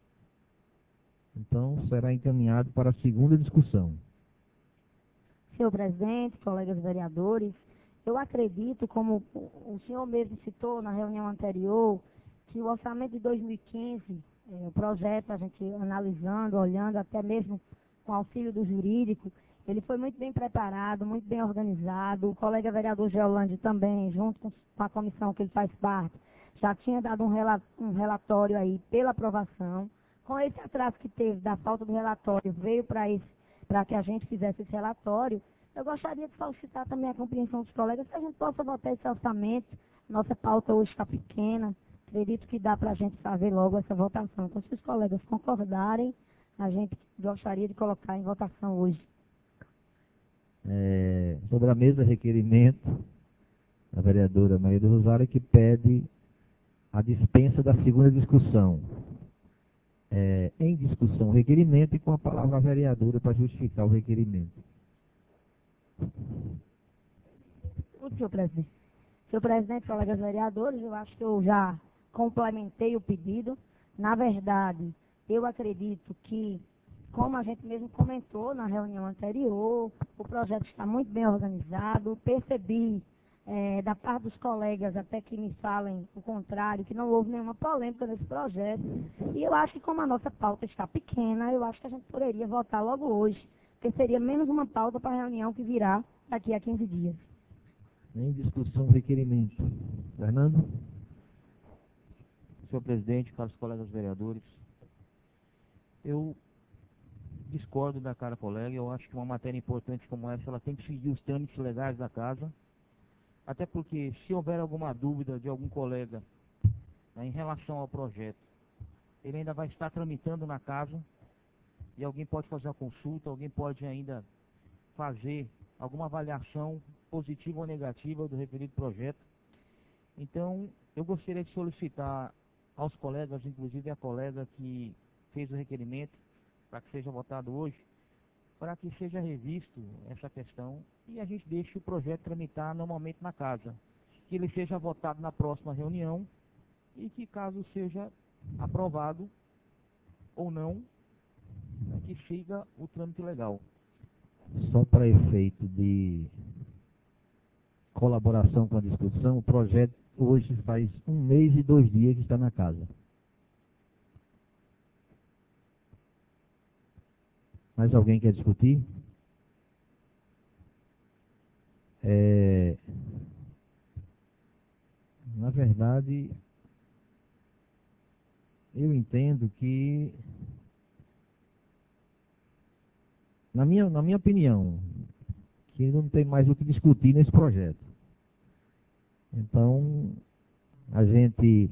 Então, será encaminhado para a segunda discussão. Senhor presidente, colegas vereadores, eu acredito, como o senhor mesmo citou na reunião anterior, que o orçamento de dois mil e quinze, é, o projeto, a gente analisando, olhando, até mesmo com auxílio do jurídico, ele foi muito bem preparado, muito bem organizado. O colega vereador Geolândio também, junto com a comissão que ele faz parte, já tinha dado um, rela um relatório aí pela aprovação. Com esse atraso que teve da falta do relatório, veio para que a gente fizesse esse relatório. Eu gostaria de solicitar também a compreensão dos colegas, que a gente possa votar esse orçamento. Nossa pauta hoje está pequena, acredito que dá para a gente fazer logo essa votação. Então, se os colegas concordarem, a gente gostaria de colocar em votação hoje. É, sobre a mesa, requerimento da vereadora Maria do Rosário, que pede a dispensa da segunda discussão. É, em discussão o requerimento e com a palavra a vereadora para justificar o requerimento. Senhor presidente. Senhor presidente, colegas vereadores, eu acho que eu já complementei o pedido. Na verdade, eu acredito que, como a gente mesmo comentou na reunião anterior, o projeto está muito bem organizado. Percebi é, da parte dos colegas, até que me falem o contrário, que não houve nenhuma polêmica nesse projeto. E eu acho que, como a nossa pauta está pequena, eu acho que a gente poderia votar logo hoje, porque seria menos uma pauta para a reunião que virá daqui a quinze dias. Em discussão o requerimento. Fernando? Senhor presidente, caros colegas vereadores, eu discordo da cara colega. Eu acho que uma matéria importante como essa, ela tem que seguir os trâmites legais da casa, até porque se houver alguma dúvida de algum colega, né, em relação ao projeto, ele ainda vai estar tramitando na casa, e alguém pode fazer uma consulta, alguém pode ainda fazer alguma avaliação positiva ou negativa do referido projeto. Então, eu gostaria de solicitar aos colegas, inclusive a colega que fez o requerimento, para que seja votado hoje, para que seja revisto essa questão e a gente deixe o projeto tramitar normalmente na casa. Que ele seja votado na próxima reunião e que, caso seja aprovado ou não, que siga o trâmite legal. Só para efeito de colaboração com a discussão, o projeto hoje faz um mês e dois dias que está na casa. Mais alguém quer discutir? É, na verdade, eu entendo que, na minha, na minha opinião, que não tem mais o que discutir nesse projeto. Então, a gente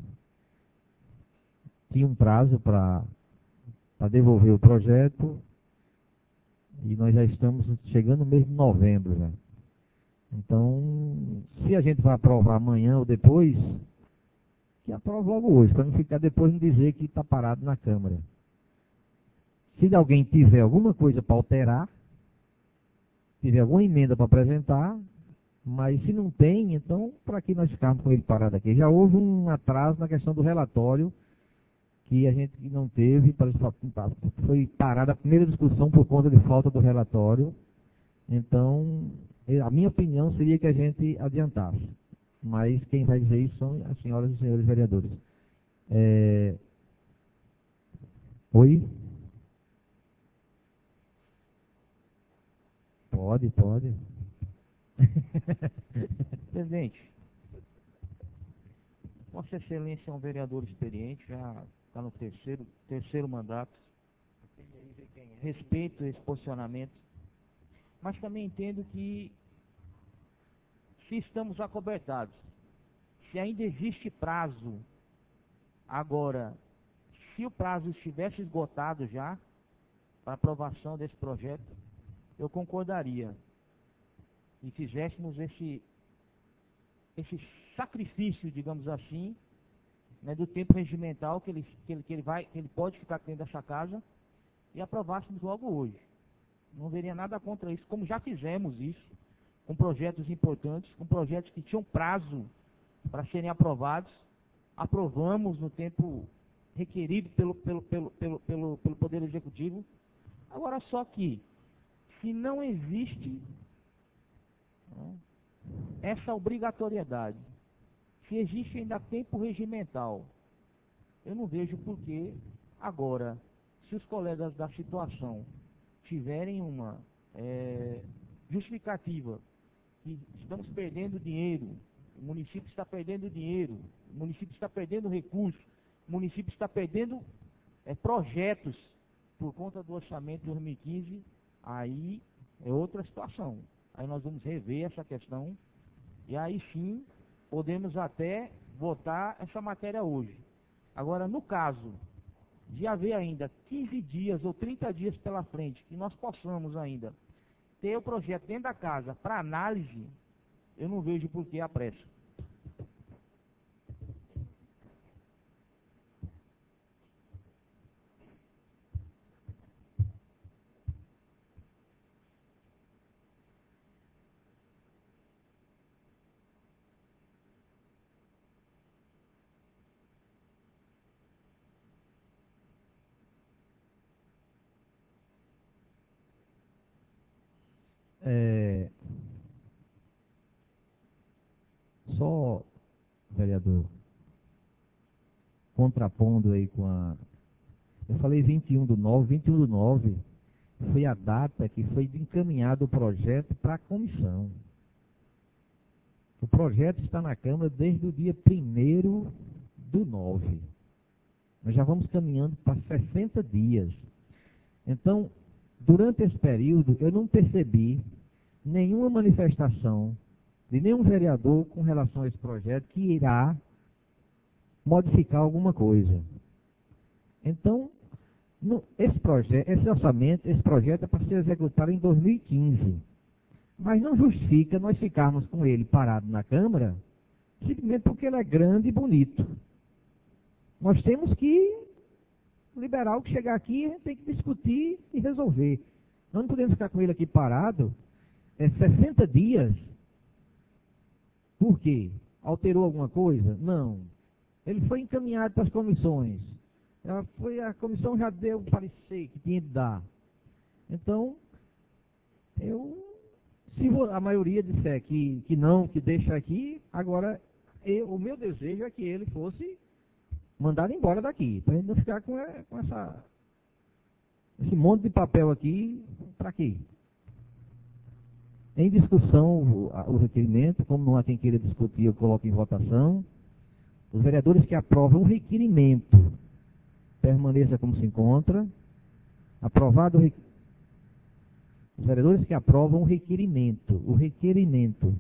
tinha um prazo para devolver o projeto e nós já estamos chegando no mês de novembro já. Então, se a gente vai aprovar amanhã ou depois, que aprove logo hoje, para não ficar depois não dizer que está parado na Câmara. Se alguém tiver alguma coisa para alterar, tiver alguma emenda para apresentar, mas se não tem, então para que nós ficarmos com ele parado aqui? Já houve um atraso na questão do relatório, que a gente não teve, foi parada a primeira discussão por conta de falta do relatório. Então, a minha opinião seria que a gente adiantasse. Mas quem vai dizer isso são as senhoras e os senhores vereadores. É... Oi? Pode, pode. Presidente, Vossa Excelência é um vereador experiente, já está no terceiro, terceiro mandato. Respeito esse posicionamento, mas também entendo que, se estamos acobertados, se ainda existe prazo, agora, se o prazo estivesse esgotado já, para aprovação desse projeto, eu concordaria e fizéssemos esse, esse sacrifício, digamos assim, né, do tempo regimental que ele, que, ele, que, ele vai, que ele pode ficar dentro dessa casa e aprovássemos logo hoje. Não veria nada contra isso, como já fizemos isso, com projetos importantes, com projetos que tinham prazo para serem aprovados, aprovamos no tempo requerido pelo, pelo, pelo, pelo, pelo, pelo Poder Executivo. Agora, só que, se não existe, né, essa obrigatoriedade, se existe ainda tempo regimental, eu não vejo por que agora, se os colegas da situação tiverem uma é, justificativa, que estamos perdendo dinheiro, o município está perdendo dinheiro, o município está perdendo recursos, o município está perdendo é, projetos por conta do orçamento de dois mil e quinze, aí é outra situação. Aí nós vamos rever essa questão e aí sim podemos até votar essa matéria hoje. Agora, no caso de haver ainda quinze dias ou trinta dias pela frente, que nós possamos ainda ter o projeto dentro da casa para análise, eu não vejo por que a pressa. É, só, vereador, contrapondo aí com a... Eu falei vinte e um do nove, vinte e um do nove foi a data que foi encaminhado o projeto para a comissão. O projeto está na Câmara desde o dia primeiro do nove. Nós já vamos caminhando para sessenta dias. Então, durante esse período, eu não percebi nenhuma manifestação de nenhum vereador com relação a esse projeto que irá modificar alguma coisa. Então, no, esse, projeto, esse orçamento, esse projeto é para ser executado em dois mil e quinze. Mas não justifica nós ficarmos com ele parado na Câmara, simplesmente porque ele é grande e bonito. Nós temos que liberar o que chegar aqui, a gente tem que discutir e resolver. Nós não podemos ficar com ele aqui parado é, sessenta dias. Por quê? Alterou alguma coisa? Não. Ele foi encaminhado para as comissões. Ela foi, a comissão já deu o parecer que tinha de dar. Então, eu, se a maioria disser que, que não, que deixa aqui, agora eu, o meu desejo é que ele fosse mandado embora daqui, para ele não ficar com, com essa, esse monte de papel aqui, para quê? Em discussão o, o requerimento, como não há quem queira discutir, eu coloco em votação. Os vereadores que aprovam o requerimento, permaneça como se encontra. Aprovado o requerimento. Os vereadores que aprovam o requerimento, o requerimento.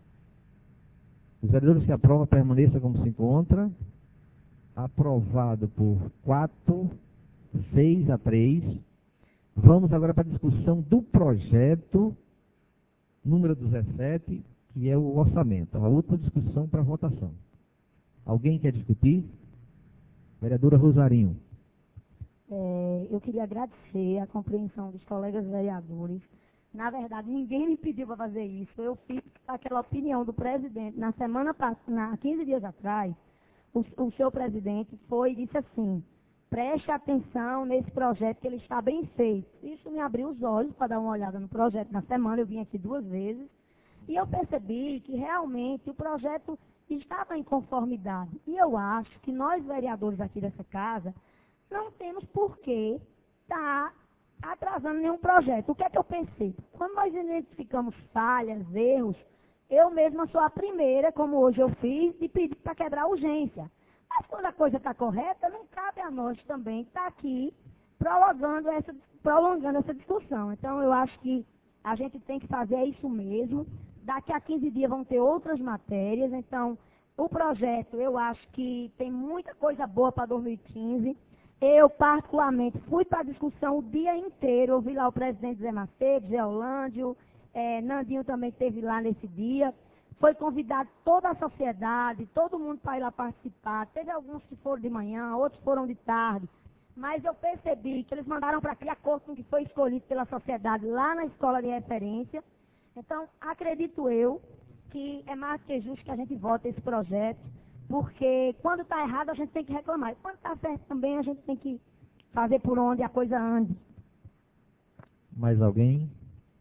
Os vereadores que aprovam, permaneça como se encontra. Aprovado por quatro, seis a três. Vamos agora para a discussão do projeto número dezessete, que é o orçamento. A última discussão para votação. Alguém quer discutir? Vereadora Rosarinho. É, eu queria agradecer a compreensão dos colegas vereadores. Na verdade, ninguém me pediu para fazer isso. Eu fiz aquela opinião do presidente. Na semana passada, quinze dias atrás, o, o seu presidente foi e disse assim: preste atenção nesse projeto que ele está bem feito. Isso me abriu os olhos para dar uma olhada no projeto na semana. Eu vim aqui duas vezes e eu percebi que realmente o projeto estava em conformidade. E eu acho que nós, vereadores aqui dessa casa, não temos por que estar atrasando nenhum projeto. O que é que eu pensei? Quando nós identificamos falhas, erros, eu mesma sou a primeira, como hoje eu fiz, de pedir para quebrar a urgência. Mas quando a coisa está correta, não cabe a nós também estar aqui prolongando essa, prolongando essa discussão. Então, eu acho que a gente tem que fazer isso mesmo. Daqui a quinze dias vão ter outras matérias. Então, o projeto, eu acho que tem muita coisa boa para dois mil e quinze. Eu, particularmente, fui para a discussão o dia inteiro. Eu vi lá o presidente Zé Macedo, Zé Orlândio, é, Nandinho também esteve lá nesse dia. Foi convidado toda a sociedade, todo mundo para ir lá participar. Teve alguns que foram de manhã, outros foram de tarde. Mas eu percebi que eles mandaram para aquele acordo com que foi escolhido pela sociedade lá na escola de referência. Então, acredito eu que é mais que justo que a gente vote esse projeto, porque quando está errado a gente tem que reclamar. E quando está certo também a gente tem que fazer por onde a coisa ande. Mais alguém?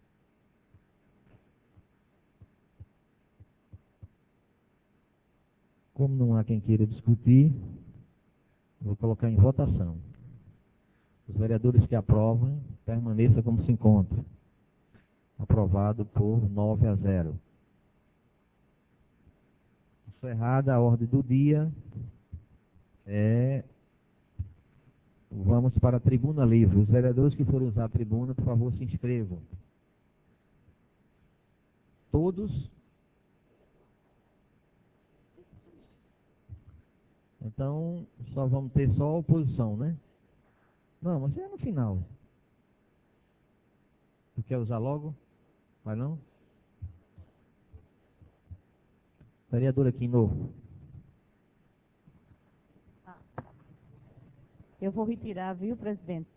Como não há quem queira discutir, vou colocar em votação. Os vereadores que aprovam, permaneça como se encontra. Aprovado por nove a zero. Encerrada a ordem do dia, é, vamos para a tribuna livre. Os vereadores que forem usar a tribuna, por favor, se inscrevam. Todos. Então, só vamos ter só a oposição, né? Não, mas é no final. Tu quer usar logo? Vai não? Vereador aqui novo. Eu vou retirar, viu, presidente?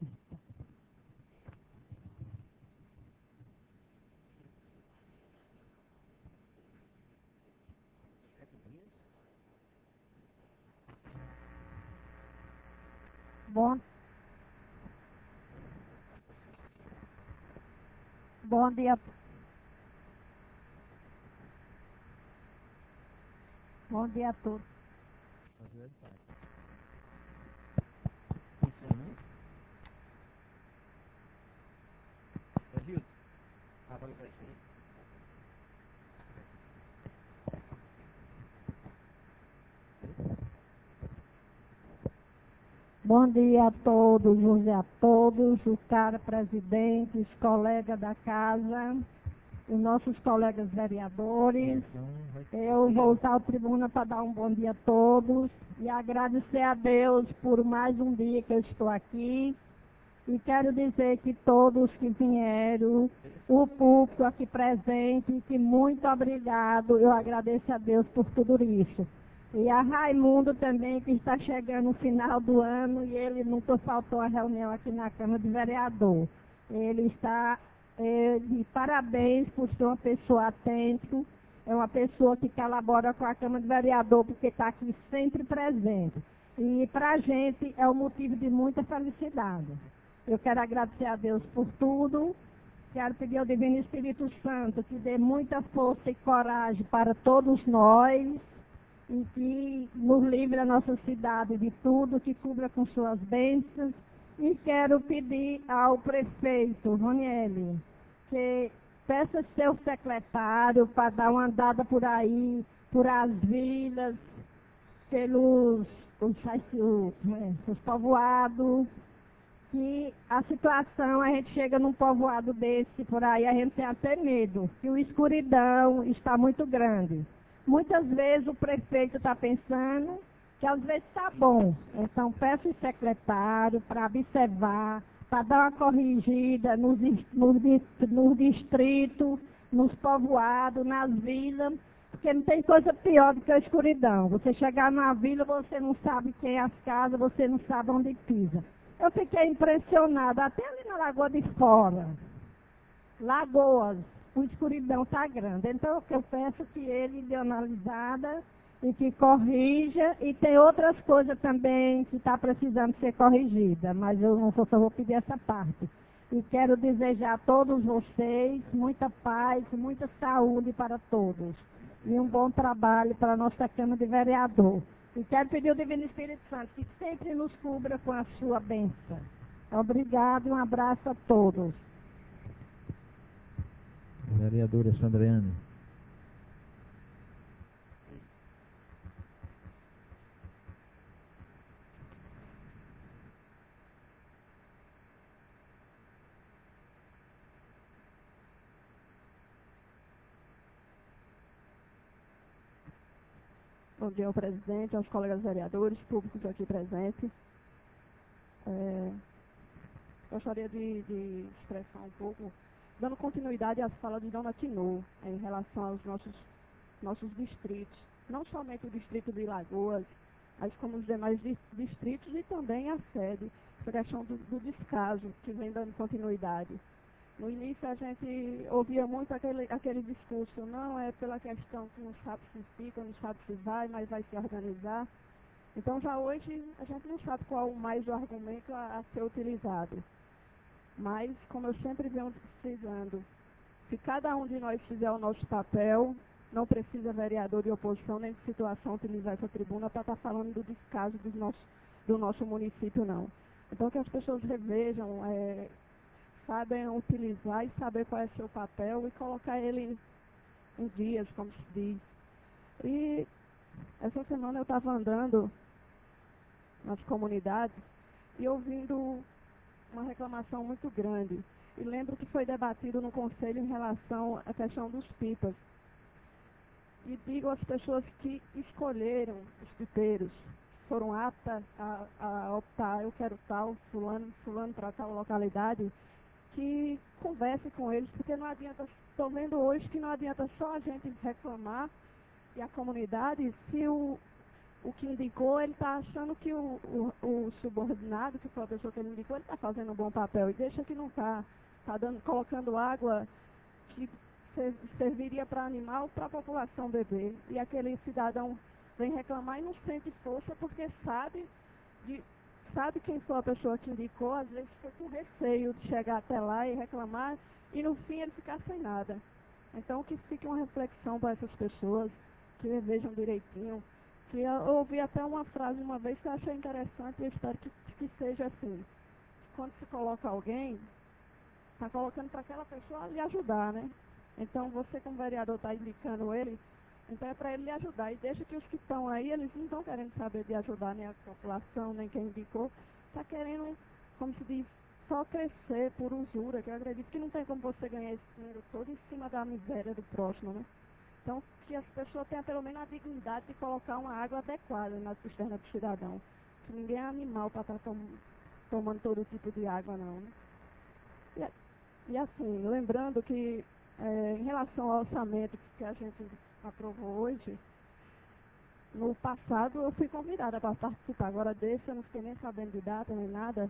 Bom, bom dia. Bom dia a todos. Bom dia a todos, José, a todos, os caros presidentes, colegas da casa. os nossos colegas vereadores. Eu vou usar a tribuna para dar um bom dia a todos e agradecer a Deus por mais um dia que eu estou aqui. E quero dizer que todos que vieram, o público aqui presente, que muito obrigado, eu agradeço a Deus por tudo isso. E a Raimundo também, que está chegando no final do ano, e ele nunca faltou a reunião aqui na Câmara de Vereador. Ele está é, de parabéns por ser uma pessoa atenta, é uma pessoa que colabora com a Câmara de Vereador, porque está aqui sempre presente. E para a gente é um motivo de muita felicidade. Eu quero agradecer a Deus por tudo. Quero pedir ao Divino Espírito Santo que dê muita força e coragem para todos nós e que nos livre a nossa cidade de tudo, que cubra com suas bênçãos. E quero pedir ao prefeito Ronieli que peça seu secretário para dar uma andada por aí, por as vilas, pelos os, os, os povoados, que a situação, a gente chega num povoado desse por aí, a gente tem até medo, que a escuridão está muito grande. Muitas vezes o prefeito está pensando que às vezes está bom. Então peço o secretário para observar, para dar uma corrigida nos, nos, nos distritos, nos povoados, nas vilas, porque não tem coisa pior do que a escuridão. Você chegar na vila, você não sabe quem é as casas, você não sabe onde pisa. Eu fiquei impressionada, até ali na Lagoa de Fora, Lagoas, a escuridão está grande. Então, o que eu peço é que ele dê uma analisada e que corrija, e tem outras coisas também que está precisando ser corrigida, mas eu não só vou pedir essa parte. E quero desejar a todos vocês muita paz, muita saúde para todos, e um bom trabalho para a nossa Câmara de Vereador. E quero pedir ao Divino Espírito Santo que sempre nos cubra com a sua bênção. Obrigado e um abraço a todos. Vereadora Sandriane. Bom dia ao presidente, aos colegas vereadores, públicos aqui presentes. É, gostaria de, de expressar um pouco, dando continuidade às falas de Dona Tinô, em relação aos nossos, nossos distritos, não somente o distrito de Lagoas, mas como os demais distritos e também a sede, a questão do, do descaso, que vem dando continuidade. No início a gente ouvia muito aquele, aquele discurso, não é pela questão que não sabe se fica, não sabe se vai, mas vai se organizar. Então já hoje a gente não sabe qual mais o argumento a, a ser utilizado. Mas, como eu sempre venho precisando, se cada um de nós fizer o nosso papel, não precisa vereador de oposição nem de situação utilizar essa tribuna para estar falando do descaso do nosso, do nosso município, não. Então que as pessoas revejam, é, sabem utilizar e saber qual é o seu papel e colocar ele em dias, como se diz. E essa semana eu estava andando nas comunidades e ouvindo uma reclamação muito grande. E lembro que foi debatido no Conselho em relação à questão dos pipas. E digo às pessoas que escolheram os pipeiros, foram aptas a, a optar, eu quero tal, fulano, fulano para tal localidade, que converse com eles, porque não adianta, estou vendo hoje que não adianta só a gente reclamar e a comunidade, se o, o que indicou, ele está achando que o, o, o subordinado, que foi a pessoa que ele indicou, ele está fazendo um bom papel e deixa que não está, está dando, colocando água que ser, serviria para animal, para a população beber. E aquele cidadão vem reclamar e não sente força porque sabe de sabe quem foi a pessoa que indicou, às vezes foi com receio de chegar até lá e reclamar, e no fim ele ficar sem nada. Então que fique uma reflexão para essas pessoas, que vejam direitinho, que eu ouvi até uma frase uma vez que eu achei interessante e eu espero que, que seja assim. Quando se coloca alguém, está colocando para aquela pessoa lhe ajudar, né? Então você como vereador está indicando ele, então é para ele lhe ajudar. E deixa que os que estão aí, eles não estão querendo saber de ajudar nem a população, nem quem indicou. Está querendo, como se diz, só crescer por usura, que eu acredito que não tem como você ganhar esse dinheiro todo em cima da miséria do próximo, né? Então, que as pessoas tenham pelo menos a dignidade de colocar uma água adequada na cisterna do cidadão. Que ninguém é animal para estar tom, tomando todo tipo de água, não, né? E, e assim, lembrando que é, em relação ao orçamento que a gente aprovou hoje, no passado eu fui convidada para participar, agora desse eu não fiquei nem sabendo de data nem nada,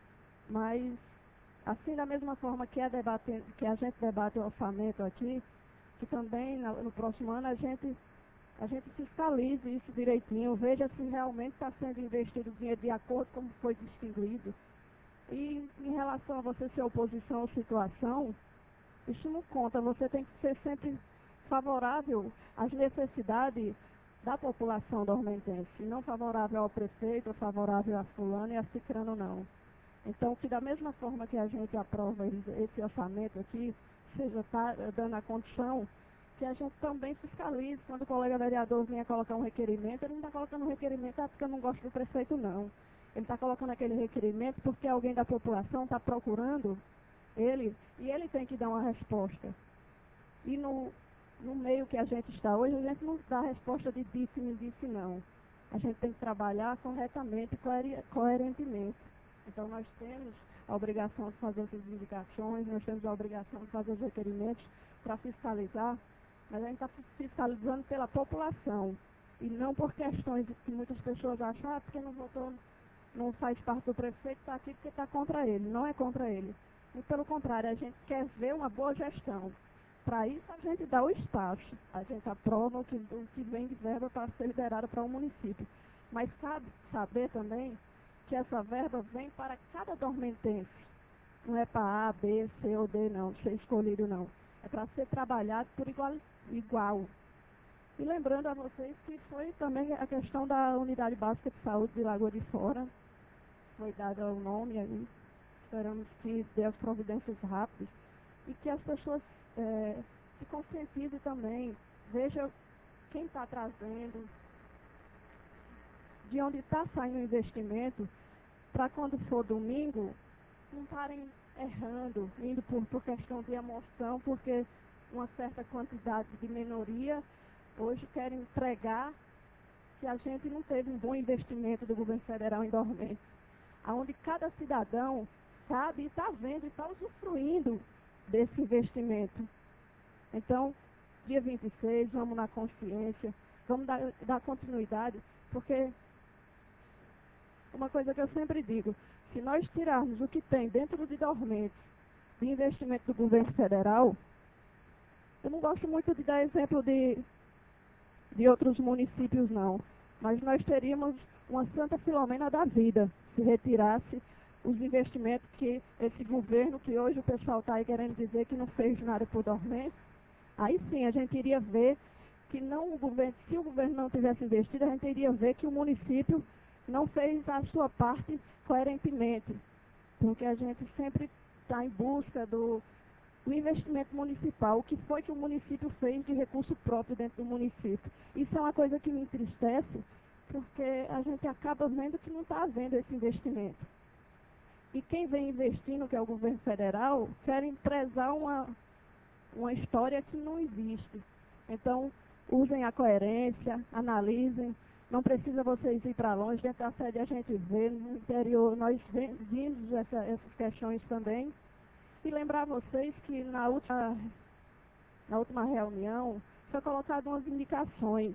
mas assim da mesma forma que, é debate, que a gente debate o orçamento aqui, que também no, no próximo ano a gente, a gente fiscalize isso direitinho, veja se realmente está sendo investido o dinheiro de acordo com como foi distinguido. E em relação a você ser oposição ou situação, isso não conta, você tem que ser sempre favorável às necessidades da população dormentense, não favorável ao prefeito, ou favorável a fulano e a cicrano não. Então, que da mesma forma que a gente aprova esse orçamento aqui, seja tá dando a condição, que a gente também fiscalize. Quando o colega vereador vinha colocar um requerimento, ele não está colocando um requerimento porque eu não gosto do prefeito, não. Ele está colocando aquele requerimento porque alguém da população está procurando ele e ele tem que dar uma resposta. E no, no meio que a gente está hoje, a gente não dá resposta de disse, me disse, não. A gente tem que trabalhar corretamente e coerentemente. Então, nós temos a obrigação de fazer essas indicações, nós temos a obrigação de fazer os requerimentos para fiscalizar, mas a gente está fiscalizando pela população e não por questões que muitas pessoas acham, ah, porque não votou, não faz parte do prefeito, está aqui porque está contra ele. Não é contra ele. E pelo contrário, a gente quer ver uma boa gestão. Para isso, a gente dá o espaço, a gente aprova o que, o que vem de verba para ser liberado para o município. Mas cabe saber também que essa verba vem para cada dormentense. Não é para A, B, C ou D, não, ser escolhido, não. É para ser trabalhado por igual, igual. E lembrando a vocês que foi também a questão da Unidade Básica de Saúde de Lagoa de Fora. Foi dado o nome aí. Esperamos que dê as providências rápidas. E que as pessoas é, se conscientizem também. Vejam quem está trazendo, de onde está saindo o investimento, para quando for domingo, não estarem errando, indo por, por questão de emoção, porque uma certa quantidade de minoria hoje querem pregar que a gente não teve um bom investimento do governo federal em Dormentes, onde cada cidadão sabe e está vendo e está usufruindo desse investimento. Então, dia vinte e seis, vamos na consciência, vamos dar, dar continuidade, porque uma coisa que eu sempre digo, se nós tirarmos o que tem dentro de Dormentes de investimento do governo federal, eu não gosto muito de dar exemplo de, de outros municípios, não, mas nós teríamos uma Santa Filomena da vida, se retirasse os investimentos que esse governo, que hoje o pessoal está aí querendo dizer que não fez nada por Dormentes, aí sim a gente iria ver que não o governo, se o governo não tivesse investido, a gente iria ver que o município não fez a sua parte coerentemente, porque a gente sempre está em busca do, do investimento municipal, o que foi que o município fez de recurso próprio dentro do município. Isso é uma coisa que me entristece, porque a gente acaba vendo que não está havendo esse investimento. E quem vem investindo, que é o governo federal, querem prezar uma, uma história que não existe. Então, usem a coerência, analisem. Não precisa vocês ir para longe, dentro da sede a gente vê, no interior nós vimos essa, essas questões também. E lembrar vocês que na última, na última reunião foi colocado umas indicações,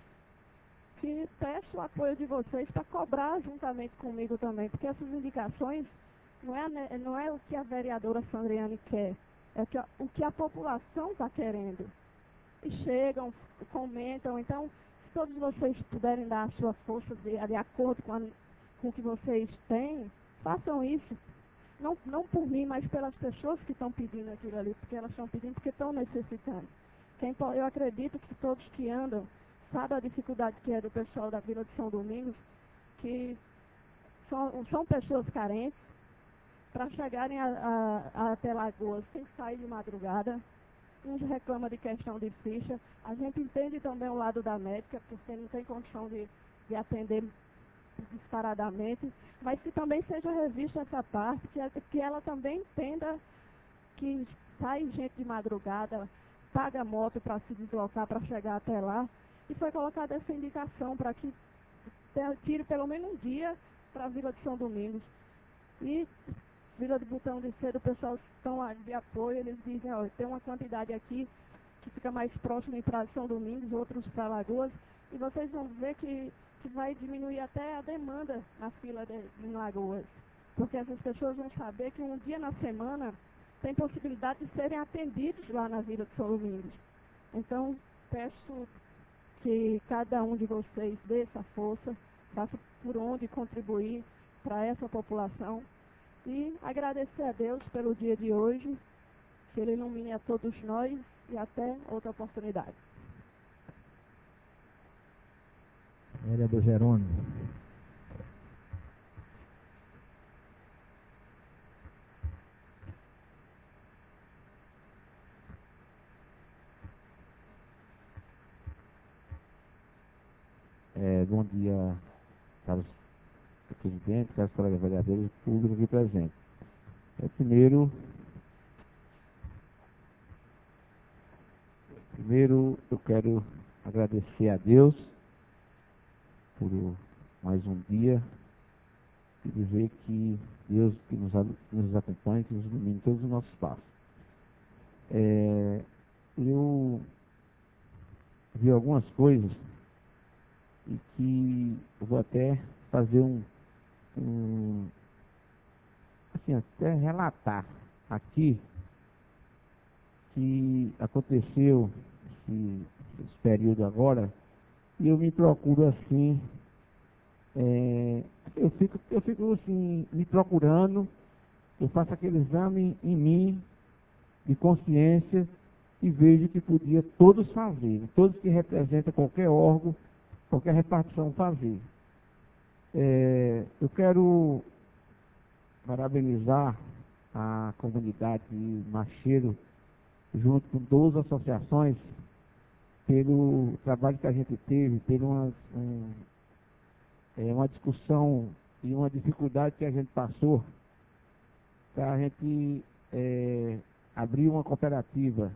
que peço o apoio de vocês para cobrar juntamente comigo também, porque essas indicações não é, não é o que a vereadora Sandriane quer, é o que a, o que a população está querendo. E chegam, comentam, então todos vocês puderem dar a sua força de, de acordo com, a, com o que vocês têm, façam isso. Não, não por mim, mas pelas pessoas que estão pedindo aquilo ali, porque elas estão pedindo porque estão necessitando. Quem, eu acredito que todos que andam sabem a dificuldade que é do pessoal da Vila de São Domingos, que são, são pessoas carentes. Para chegarem a, a, a até Lagoas, tem que sair de madrugada. Uns reclamam de questão de ficha. A gente entende também o lado da médica, porque não tem condição de, de atender disparadamente, mas que também seja revista essa parte, que, que ela também entenda que sai gente de madrugada, paga moto para se deslocar, para chegar até lá, e foi colocada essa indicação para que tire pelo menos um dia para a Vila de São Domingos. E Vila de Botão de Cedo, o pessoal estão lá de apoio, eles dizem, ó, tem uma quantidade aqui que fica mais próximo para São Domingos, outros para Lagoas, e vocês vão ver que, que vai diminuir até a demanda na fila de, em Lagoas, porque essas pessoas vão saber que um dia na semana tem possibilidade de serem atendidos lá na Vila de São Domingos. Então, peço que cada um de vocês dê essa força, faça por onde contribuir para essa população e agradecer a Deus pelo dia de hoje, que Ele ilumine a todos nós e até outra oportunidade. Vereador Jerônimo. É, bom dia, caros presidentes, caros colegas vereadores, público aqui presente. É, primeiro, primeiro eu quero agradecer a Deus por mais um dia e dizer que Deus que nos, que nos acompanha, que nos ilumine todos os nossos passos. É, eu vi algumas coisas e que eu vou até fazer um, um assim, até relatar aqui que aconteceu esse, esse período agora, e eu me procuro assim, é, eu, fico, eu fico assim, me procurando, eu faço aquele exame em mim, de consciência, e vejo que podia todos fazer, todos que representam qualquer órgão, qualquer repartição fazer. É, eu quero parabenizar a comunidade de Macheiro, junto com duas associações, pelo trabalho que a gente teve, pela uma, um, é, uma discussão e uma dificuldade que a gente passou para a gente é, abrir uma cooperativa.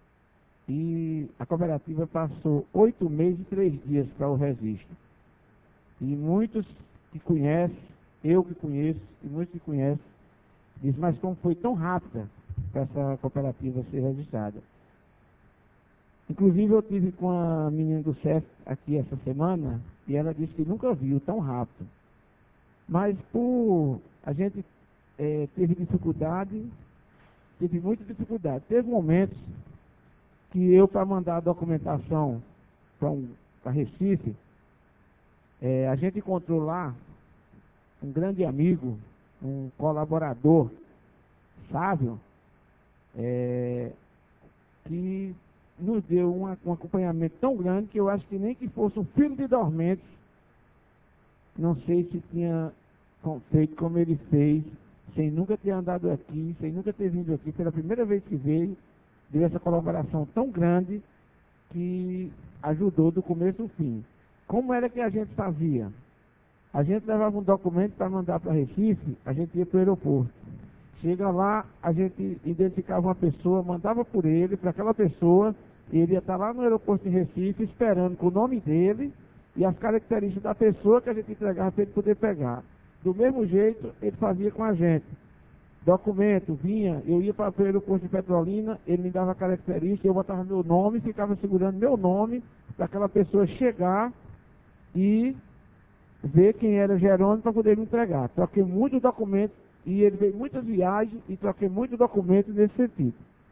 E a cooperativa passou oito meses e três dias para o registro. E muitos que conhecem, eu que conheço, e muitos que conhecem, dizem, mas como foi tão rápida para essa cooperativa ser registrada? Inclusive eu tive com a menina do C E F aqui essa semana, e ela disse que nunca viu tão rápido. Mas por a gente é, teve dificuldade, teve muita dificuldade. Teve momentos que eu, para mandar a documentação para um, para Recife, é, a gente encontrou lá um grande amigo, um colaborador sábio, é, que nos deu uma, um acompanhamento tão grande que eu acho que nem que fosse um filho de dormentes, não sei se tinha feito como ele fez, sem nunca ter andado aqui, sem nunca ter vindo aqui, pela primeira vez que veio, deu essa colaboração tão grande que ajudou do começo ao fim. Como era que a gente fazia? A gente levava um documento para mandar para Recife, a gente ia para o aeroporto. Chega lá, a gente identificava uma pessoa, mandava por ele, para aquela pessoa, e ele ia estar lá no aeroporto de Recife, esperando com o nome dele e as características da pessoa que a gente entregava para ele poder pegar. Do mesmo jeito, ele fazia com a gente. Documento, vinha, eu ia para o aeroporto de Petrolina, ele me dava características, eu botava meu nome, ficava segurando meu nome, para aquela pessoa chegar e ver quem era Jerônimo para poder me entregar. Troquei muitos documentos, e ele veio muitas viagens, e troquei muitos documentos nesse sentido.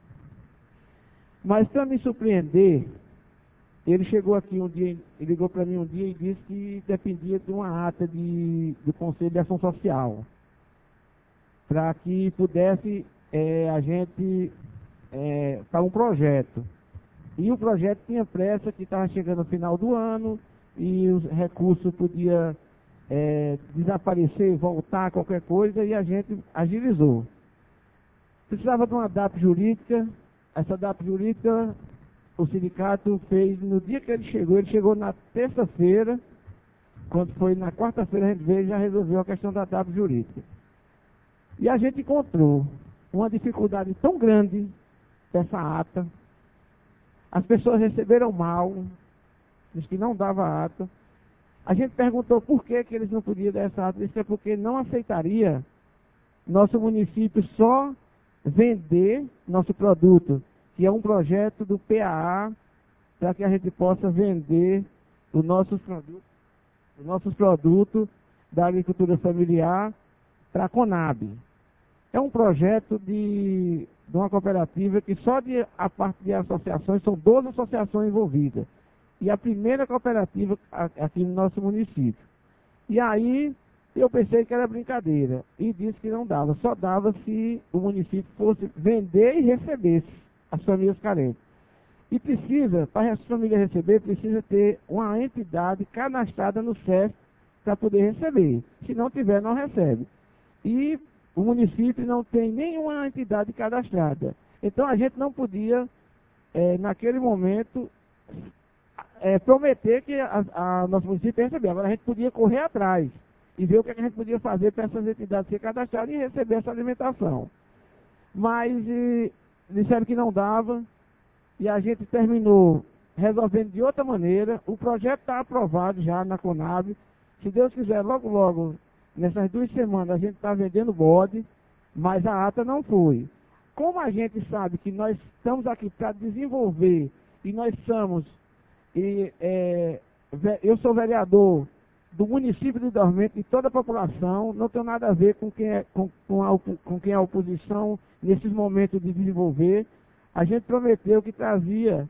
Mas para me surpreender, ele chegou aqui um dia, ele ligou para mim um dia e disse que dependia de uma ata de, do Conselho de Ação Social, para que pudesse é, a gente é, para um projeto. E o projeto tinha pressa, que estava chegando no final do ano, e os recursos podiam é, desaparecer, voltar, qualquer coisa, e a gente agilizou. Precisava de uma D A P jurídica, essa D A P jurídica o sindicato fez no dia que ele chegou, ele chegou na terça-feira, Quando foi na quarta-feira, a gente veio e já resolveu a questão da tábua jurídica. E a gente encontrou uma dificuldade tão grande dessa ata. As pessoas receberam mal, diz que não dava ata. A gente perguntou por que, que eles não podiam dar essa ata. Disse que é porque não aceitaria nosso município só vender nosso produto, que é um projeto do P A A, para que a gente possa vender os nossos produtos, os nossos produtos da agricultura familiar para a Conab. É um projeto de, de uma cooperativa que só de, a parte de associações, são doze associações envolvidas. E a primeira cooperativa aqui no nosso município. E aí eu pensei que era brincadeira e disse que não dava, só dava se o município fosse vender e recebesse as famílias carentes. E precisa, para as famílias receber, precisa ter uma entidade cadastrada no C E F para poder receber. Se não tiver, não recebe. E o município não tem nenhuma entidade cadastrada. Então a gente não podia, é, naquele momento, é, prometer que a, a nosso município ia receber. Agora a gente podia correr atrás e ver o que a gente podia fazer para essas entidades ser cadastradas e receber essa alimentação. Mas e, disseram que não dava e a gente terminou resolvendo de outra maneira. O projeto está aprovado já na Conab. Se Deus quiser, logo, logo, nessas duas semanas, a gente está vendendo bode, mas a ata não foi. Como a gente sabe que nós estamos aqui para desenvolver e nós somos, e, é, eu sou vereador do município de Dormente, de toda a população, não tem nada a ver com quem é, com, com, a, com quem é a oposição nesses momentos de desenvolver. A gente prometeu que trazia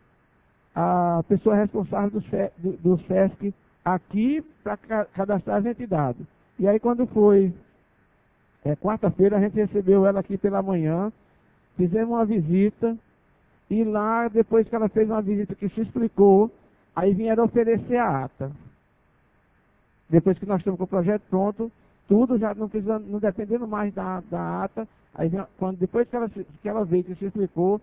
a pessoa responsável do, do, do SESC aqui para cadastrar as entidades. E aí quando foi é, quarta-feira, a gente recebeu ela aqui pela manhã, fizemos uma visita, e lá, depois que ela fez uma visita que se explicou, aí vieram oferecer a ata. Depois que nós estamos com o projeto pronto, tudo já não, precisa, não dependendo mais da, da ata, aí quando, depois que ela, que ela veio, que se explicou,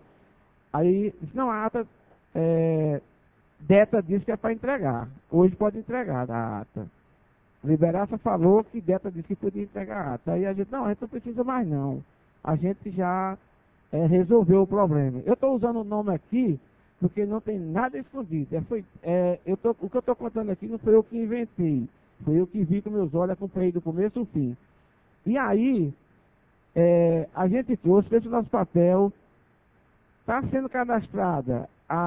aí disse, não, a ata, é, Deta disse que é para entregar. Hoje pode entregar a ata. Liberaça falou que Deta disse que podia entregar a ata. Aí a gente, não, a gente não precisa mais não. A gente já é, resolveu o problema. Eu estou usando o nome aqui porque não tem nada escondido. É, foi, é, eu tô, o que eu estou contando aqui não foi eu que inventei. Foi eu que vi com meus olhos, acompanhei do começo ao fim. E aí, é, a gente trouxe, fez o nosso papel, está sendo cadastrada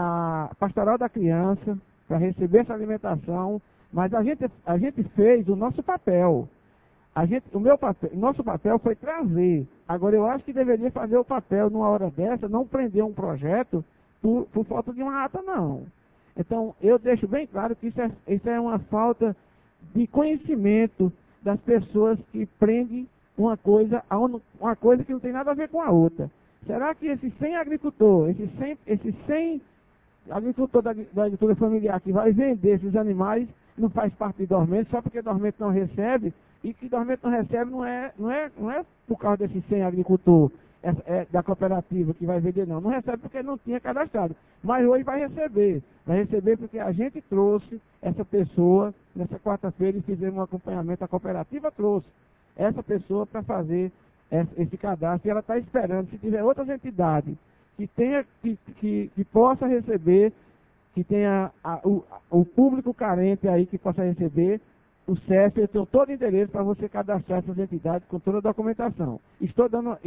a Pastoral da Criança para receber essa alimentação, mas a gente, a gente fez o nosso papel. A gente, o meu papel, nosso papel foi trazer. Agora, eu acho que deveria fazer o papel numa hora dessa, não prender um projeto por, por falta de uma ata, não. Então, eu deixo bem claro que isso é, isso é uma falta de conhecimento das pessoas que prendem uma coisa, a uma coisa que não tem nada a ver com a outra. Será que esses cem agricultores, esses cem, esses cem agricultores da, da agricultura familiar que vai vender esses animais, não faz parte de Dormente, só porque Dormente não recebe, e que Dormente não recebe não é, não é, não é por causa desses cem agricultores é, é, da cooperativa que vai vender, não. Não recebe porque não tinha cadastrado. Mas hoje vai receber. Vai receber porque a gente trouxe essa pessoa nessa quarta-feira e fizemos um acompanhamento, a cooperativa trouxe essa pessoa para fazer esse cadastro, e ela está esperando, se tiver outras entidades que, tenha, que, que, que possa receber, que tenha a, o, o público carente aí que possa receber, o C E F, eu tenho todo o interesse para você cadastrar essas entidades com toda a documentação. Estou dando.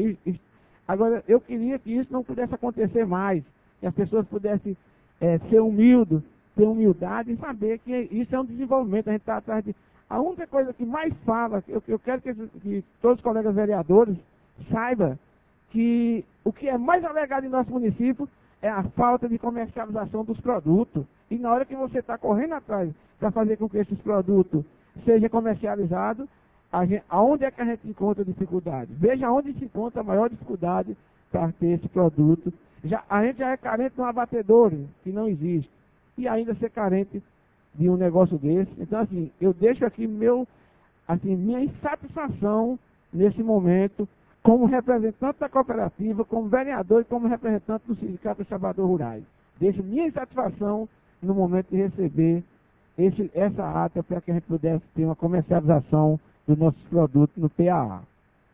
Agora, eu queria que isso não pudesse acontecer mais, que as pessoas pudessem é, ser humildes, ter humildade e saber que isso é um desenvolvimento, a gente está atrás de. A única coisa que mais fala, eu, eu quero que, que todos os colegas vereadores saibam que o que é mais alegado em nosso município é a falta de comercialização dos produtos. E na hora que você está correndo atrás para fazer com que esses produtos sejam comercializados, a gente, aonde é que a gente encontra dificuldade? Veja onde se encontra a maior dificuldade para ter esse produto. Já, a gente já é carente de um abatedor, que não existe. E ainda ser carente de um negócio desse. Então, assim, eu deixo aqui meu, assim, minha insatisfação nesse momento, como representante da cooperativa, como vereador e como representante do Sindicato dos Trabalhadores Rurais. Deixo minha insatisfação no momento de receber esse, essa ata para que a gente pudesse ter uma comercialização dos nossos produtos no P A A.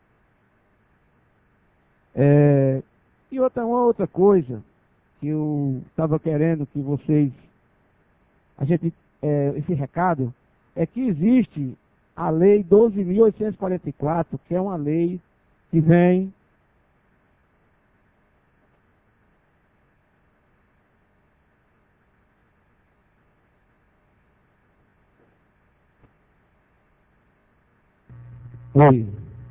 É, e outra, uma outra coisa que eu estava querendo que vocês, a gente, é, esse recado, é que existe a Lei doze mil oitocentos e quarenta e quatro, que é uma lei que vem Oi.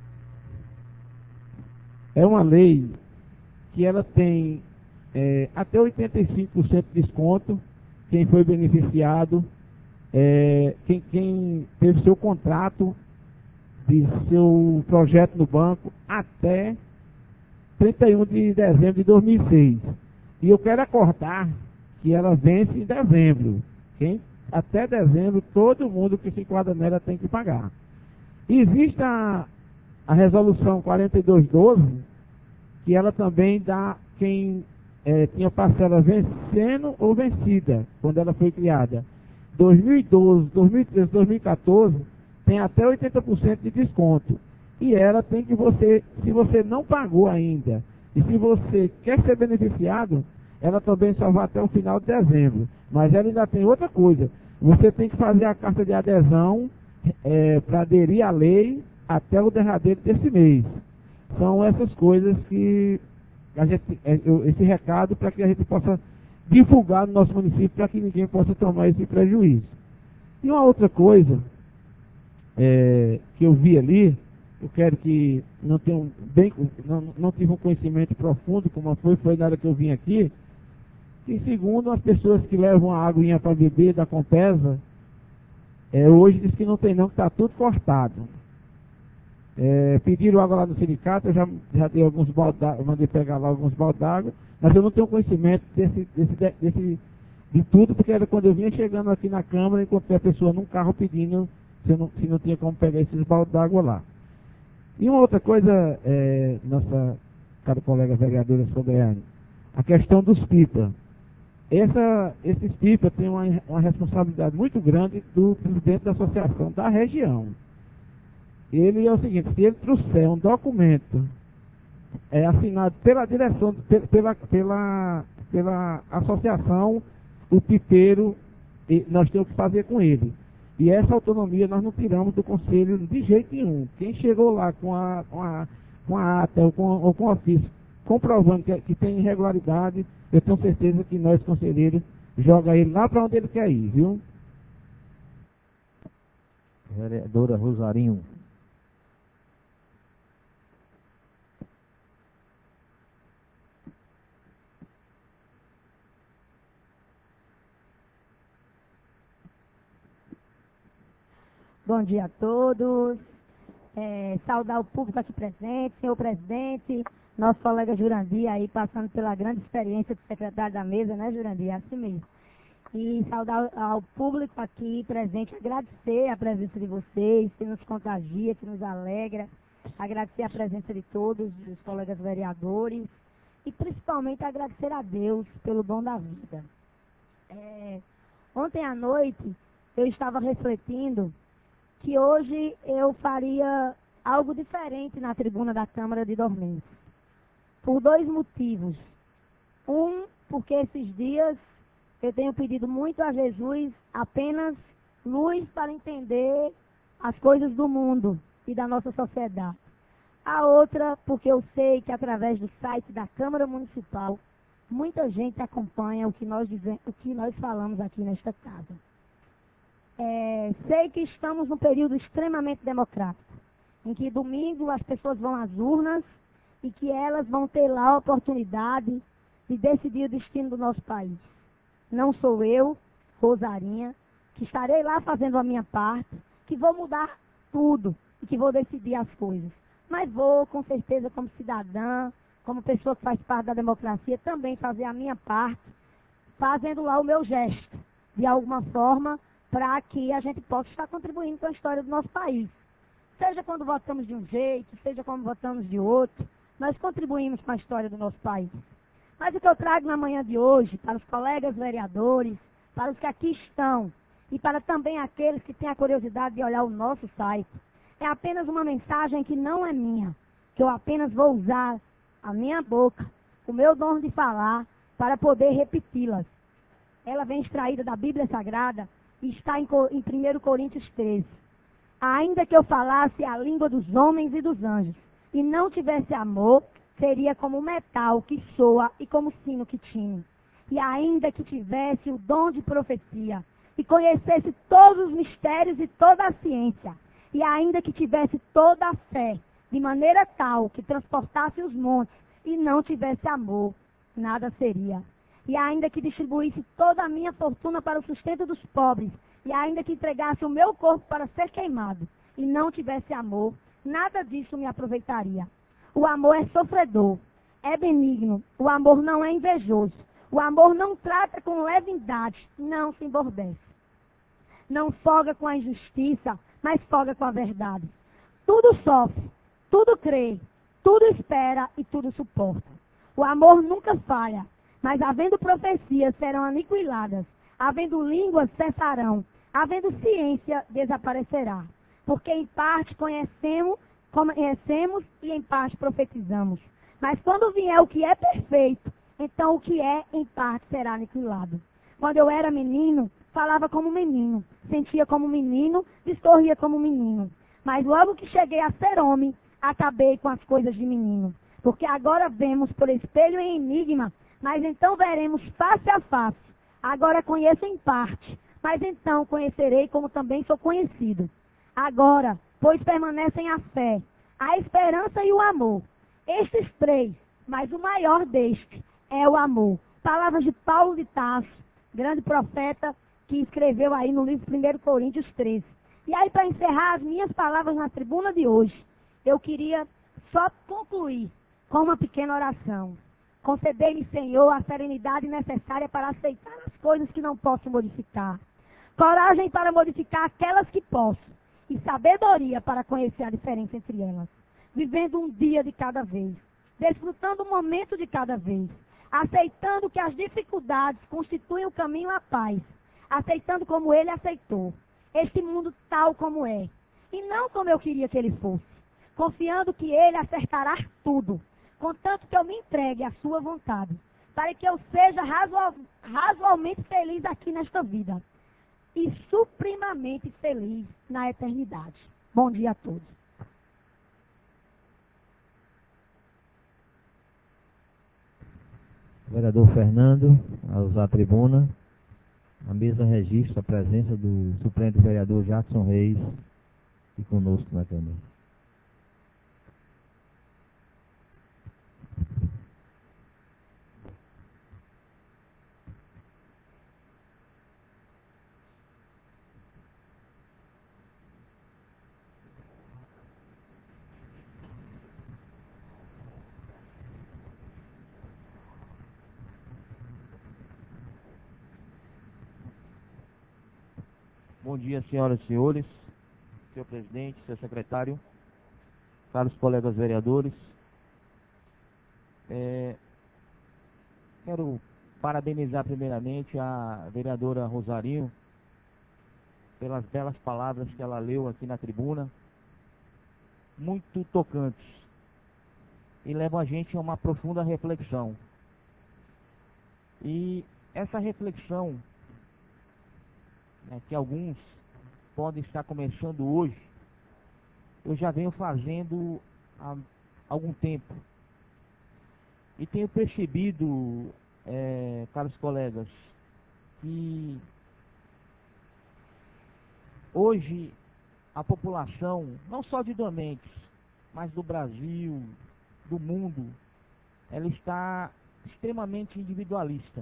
É uma lei que ela tem é, até oitenta e cinco por cento de desconto, quem foi beneficiado, é, quem, quem teve seu contrato de seu projeto no banco até trinta e um de dezembro de dois mil e seis. E eu quero acordar que ela vence em dezembro. Quem, até dezembro, todo mundo que se enquadra nela tem que pagar. Existe a, a resolução quarenta e dois doze, que ela também dá quem é, tinha parcela vencendo ou vencida, quando ela foi criada. dois mil e doze, dois mil e treze, dois mil e quatorze, tem até oitenta por cento de desconto. E ela tem que você, se você não pagou ainda, e se você quer ser beneficiado, ela também só vai até o final de dezembro. Mas ela ainda tem outra coisa. Você tem que fazer a carta de adesão É, para aderir à lei até o derradeiro desse mês. São essas coisas que a gente, é, eu, esse recado para que a gente possa divulgar no nosso município para que ninguém possa tomar esse prejuízo. E uma outra coisa é, que eu vi ali, eu quero que não tenham bem, não, não tive um conhecimento profundo como foi, foi na hora que eu vim aqui, que segundo as pessoas que levam a aguinha para beber da Compesa, É, hoje diz que não tem não, que está tudo cortado. É, pediram água lá no sindicato, eu já, já dei alguns baldes d'água, mandei pegar lá alguns baldes d'água, mas eu não tenho conhecimento desse, desse, desse, de tudo, porque era quando eu vinha chegando aqui na Câmara, encontrei a pessoa num carro pedindo se, eu não, se não tinha como pegar esses baldes d'água lá. E uma outra coisa, é, nossa cara colega vereadora Soberane, a questão dos pipas. Essa, esses pipas têm uma, uma responsabilidade muito grande do presidente da associação da região. Ele é o seguinte, se ele trouxer um documento é, assinado pela direção, pela, pela, pela associação, o pipeiro, nós temos que fazer com ele. E essa autonomia nós não tiramos do conselho de jeito nenhum. Quem chegou lá com a, com a, com a ata ou com, ou com o ofício comprovando que, que tem irregularidade, eu tenho certeza que nós, conselheiros, joga ele lá para onde ele quer ir, viu? Vereadora Rosarinho. Bom dia a todos. É, saudar o público aqui presente, senhor presidente, nosso colega Jurandir aí passando pela grande experiência de secretário da mesa, né, Jurandir? É assim mesmo. E saudar ao público aqui presente, agradecer a presença de vocês, que nos contagia, que nos alegra, agradecer a presença de todos os colegas vereadores e principalmente agradecer a Deus pelo dom da vida. É, ontem à noite eu estava refletindo que hoje eu faria algo diferente na tribuna da Câmara de Dormentes. Por dois motivos. Um, porque esses dias eu tenho pedido muito a Jesus apenas luz para entender as coisas do mundo e da nossa sociedade. A outra, porque eu sei que através do site da Câmara Municipal, muita gente acompanha o que nós, dizemos, o que nós falamos aqui nesta casa. É, sei que estamos num período extremamente democrático, em que domingo as pessoas vão às urnas e que elas vão ter lá a oportunidade de decidir o destino do nosso país. Não sou eu, Rosarinha, que estarei lá fazendo a minha parte, que vou mudar tudo e que vou decidir as coisas. Mas vou, com certeza, como cidadã, como pessoa que faz parte da democracia, também fazer a minha parte, fazendo lá o meu gesto, de alguma forma, para que a gente possa estar contribuindo com a história do nosso país. Seja quando votamos de um jeito, seja quando votamos de outro, nós contribuímos com a história do nosso país. Mas o que eu trago na manhã de hoje, para os colegas vereadores, para os que aqui estão, e para também aqueles que têm a curiosidade de olhar o nosso site. É apenas uma mensagem que não é minha, que eu apenas vou usar a minha boca, o meu dom de falar, para poder repeti-las. Ela vem extraída da Bíblia Sagrada e está em, em primeiro Coríntios treze. Ainda que eu falasse a língua dos homens e dos anjos, e não tivesse amor, seria como metal que soa e como sino que tine. E ainda que tivesse o dom de profecia, e conhecesse todos os mistérios e toda a ciência, e ainda que tivesse toda a fé, de maneira tal que transportasse os montes, e não tivesse amor, nada seria. E ainda que distribuísse toda a minha fortuna para o sustento dos pobres, e ainda que entregasse o meu corpo para ser queimado, e não tivesse amor, nada disso me aproveitaria. O amor é sofredor, é benigno, o amor não é invejoso, o amor não trata com leviandade, não se embordece. Não folga com a injustiça, mas folga com a verdade. Tudo sofre, tudo crê, tudo espera e tudo suporta. O amor nunca falha, mas havendo profecias serão aniquiladas, havendo línguas cessarão, havendo ciência desaparecerá. Porque em parte conhecemos, conhecemos e em parte profetizamos. Mas quando vier o que é perfeito, então o que é em parte será aniquilado. Quando eu era menino, falava como menino, sentia como menino, discorria como menino. Mas logo que cheguei a ser homem, acabei com as coisas de menino. Porque agora vemos por espelho em enigma, mas então veremos face a face. Agora conheço em parte, mas então conhecerei como também sou conhecido. Agora, pois permanecem a fé, a esperança e o amor. Estes três, mas o maior deste é o amor. Palavras de Paulo de Tarso, grande profeta, que escreveu aí no livro primeiro Coríntios treze. E aí, para encerrar as minhas palavras na tribuna de hoje, eu queria só concluir com uma pequena oração. Concedei-me, Senhor, a serenidade necessária para aceitar as coisas que não posso modificar. Coragem para modificar aquelas que posso. E sabedoria para conhecer a diferença entre elas. Vivendo um dia de cada vez. Desfrutando um momento de cada vez. Aceitando que as dificuldades constituem o caminho à paz. Aceitando como ele aceitou. Este mundo tal como é. E não como eu queria que ele fosse. Confiando que ele acertará tudo. Contanto que eu me entregue à sua vontade. Para que eu seja razoal, razoavelmente feliz aqui nesta vida. E supremamente feliz na eternidade. Bom dia a todos. Vereador Fernando, a usar a tribuna. A mesa registra a presença do suplente vereador Jackson Reis e conosco na Câmara. Bom dia, senhoras e senhores, senhor presidente, senhor secretário, caros colegas vereadores. É, quero parabenizar primeiramente a vereadora Rosarinho pelas belas palavras que ela leu aqui na tribuna, muito tocantes, e levam a gente a uma profunda reflexão. E essa reflexão, né, que alguns podem estar começando hoje, eu já venho fazendo há algum tempo. E tenho percebido, é, caros colegas, que hoje a população, não só de Donentes, mas do Brasil, do mundo, ela está extremamente individualista.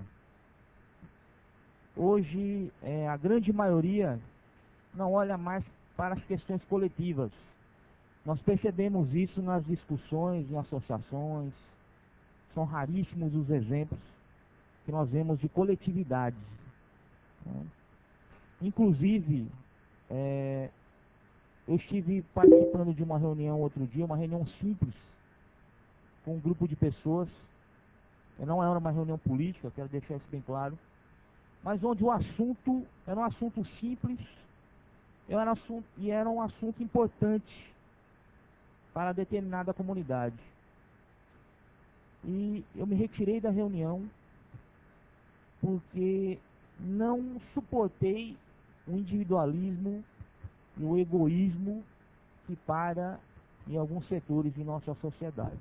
Hoje, é, a grande maioria não olha mais para as questões coletivas. Nós percebemos isso nas discussões, em associações. São raríssimos os exemplos que nós vemos de coletividades, né? Inclusive, é, eu estive participando de uma reunião outro dia, uma reunião simples, com um grupo de pessoas. Não era uma reunião política, quero deixar isso bem claro. mas onde o assunto era um assunto simples era um assunto, e era um assunto importante para determinada comunidade. E eu me retirei da reunião porque não suportei o individualismo e o egoísmo que para em alguns setores de nossa sociedade.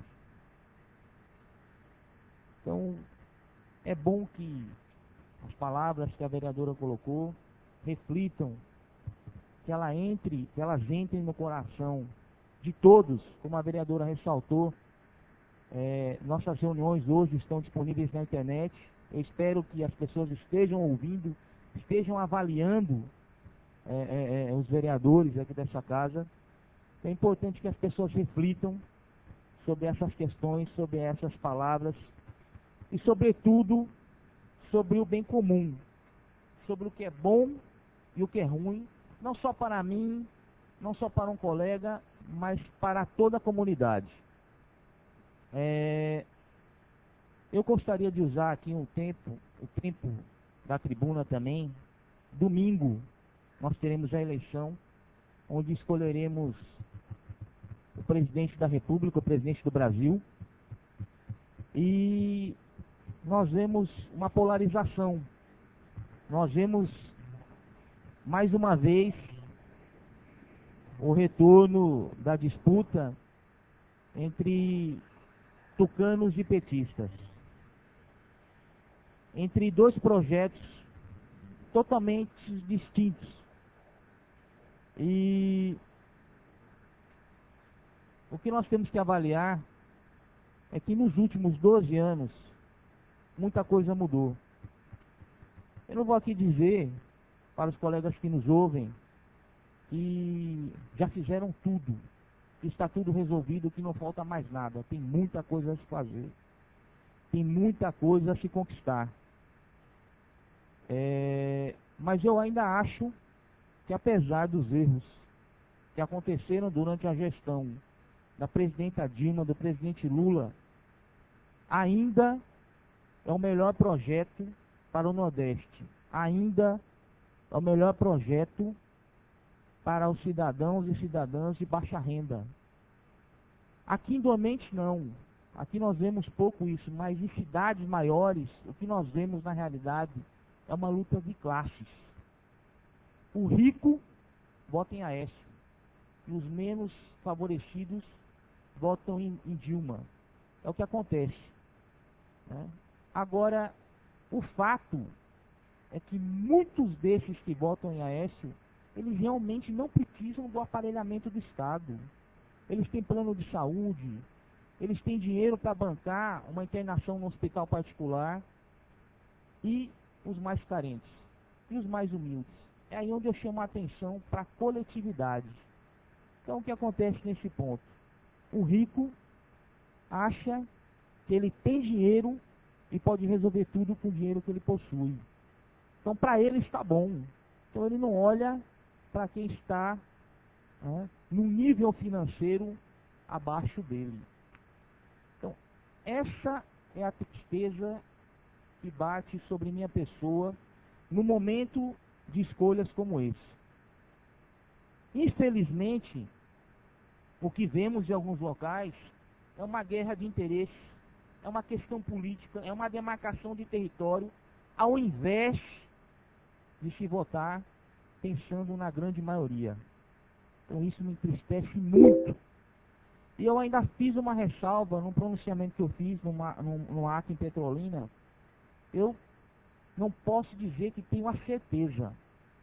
Então, é bom que as palavras que a vereadora colocou reflitam, que ela entre, que elas entrem no coração de todos, como a vereadora ressaltou. É, nossas reuniões hoje estão disponíveis na internet. Eu espero que as pessoas estejam ouvindo, estejam avaliando é, é, é, os vereadores aqui dessa casa. É importante que as pessoas reflitam sobre essas questões, sobre essas palavras e, sobretudo, sobre o bem comum, sobre o que é bom e o que é ruim, não só para mim, não só para um colega, mas para toda a comunidade. É, eu gostaria de usar aqui um tempo, o tempo da tribuna também. Domingo nós teremos a eleição, onde escolheremos o presidente da República, o presidente do Brasil, e nós vemos uma polarização. Nós vemos mais uma vez o retorno da disputa entre tucanos e petistas, entre dois projetos totalmente distintos. E o que nós temos que avaliar é que nos últimos doze anos muita coisa mudou. Eu não vou aqui dizer para os colegas que nos ouvem que já fizeram tudo, que está tudo resolvido, que não falta mais nada. Tem muita coisa a se fazer, tem muita coisa a se conquistar. É, mas eu ainda acho que, apesar dos erros que aconteceram durante a gestão da presidenta Dilma, do presidente Lula, ainda é o melhor projeto para o Nordeste. Ainda é o melhor projeto para os cidadãos e cidadãs de baixa renda. Aqui em Dormente não. Aqui nós vemos pouco isso, mas em cidades maiores, o que nós vemos na realidade é uma luta de classes. O rico vota em Aécio e os menos favorecidos votam em, em Dilma. É o que acontece, né? Agora, o fato é que muitos desses que votam em Aécio, eles realmente não precisam do aparelhamento do Estado. Eles têm plano de saúde, eles têm dinheiro para bancar uma internação no hospital particular. E os mais carentes, e os mais humildes. É aí onde eu chamo a atenção para a coletividade. Então, o que acontece nesse ponto? O rico acha que ele tem dinheiro e pode resolver tudo com o dinheiro que ele possui. Então, para ele está bom. Então, ele não olha para quem está, né, num nível financeiro abaixo dele. Então, essa é a tristeza que bate sobre minha pessoa no momento de escolhas como esse. Infelizmente, o que vemos em alguns locais é uma guerra de interesses, é uma questão política, é uma demarcação de território, ao invés de se votar pensando na grande maioria. Então isso me entristece muito. E eu ainda fiz uma ressalva num pronunciamento que eu fiz numa, num, num ato em Petrolina. Eu não posso dizer que tenho a certeza,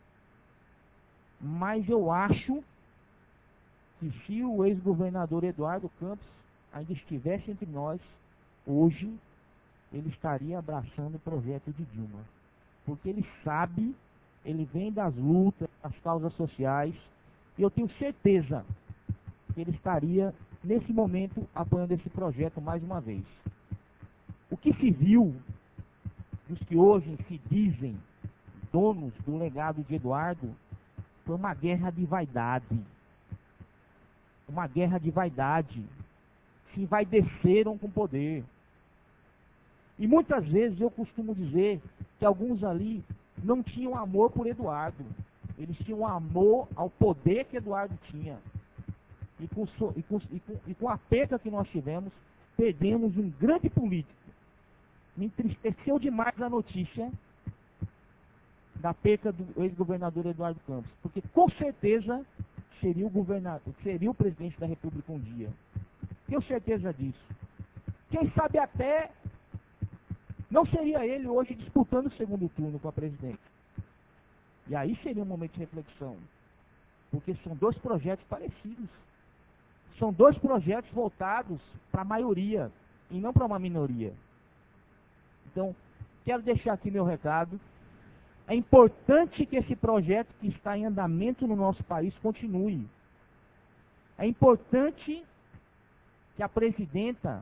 mas eu acho que se o ex-governador Eduardo Campos ainda estivesse entre nós, hoje ele estaria abraçando o projeto de Dilma. Porque ele sabe, ele vem das lutas, das causas sociais, e eu tenho certeza que ele estaria, nesse momento, apoiando esse projeto mais uma vez. O que se viu dos que hoje se dizem donos do legado de Eduardo foi uma guerra de vaidade. Uma guerra de vaidade. Se envaideceram com poder. E muitas vezes eu costumo dizer que alguns ali não tinham amor por Eduardo. Eles tinham amor ao poder que Eduardo tinha. E com, e com, e com, e com a perca que nós tivemos, perdemos um grande político. Me entristeceu demais a notícia da perca do ex-governador Eduardo Campos, porque com certeza seria o governador, seria o presidente da República um dia. Tenho certeza disso. Quem sabe até não seria ele hoje disputando o segundo turno com a presidente. E aí seria um momento de reflexão, porque são dois projetos parecidos. São dois projetos voltados para a maioria e não para uma minoria. Então, quero deixar aqui meu recado. É importante que esse projeto que está em andamento no nosso país continue. É importante que a presidenta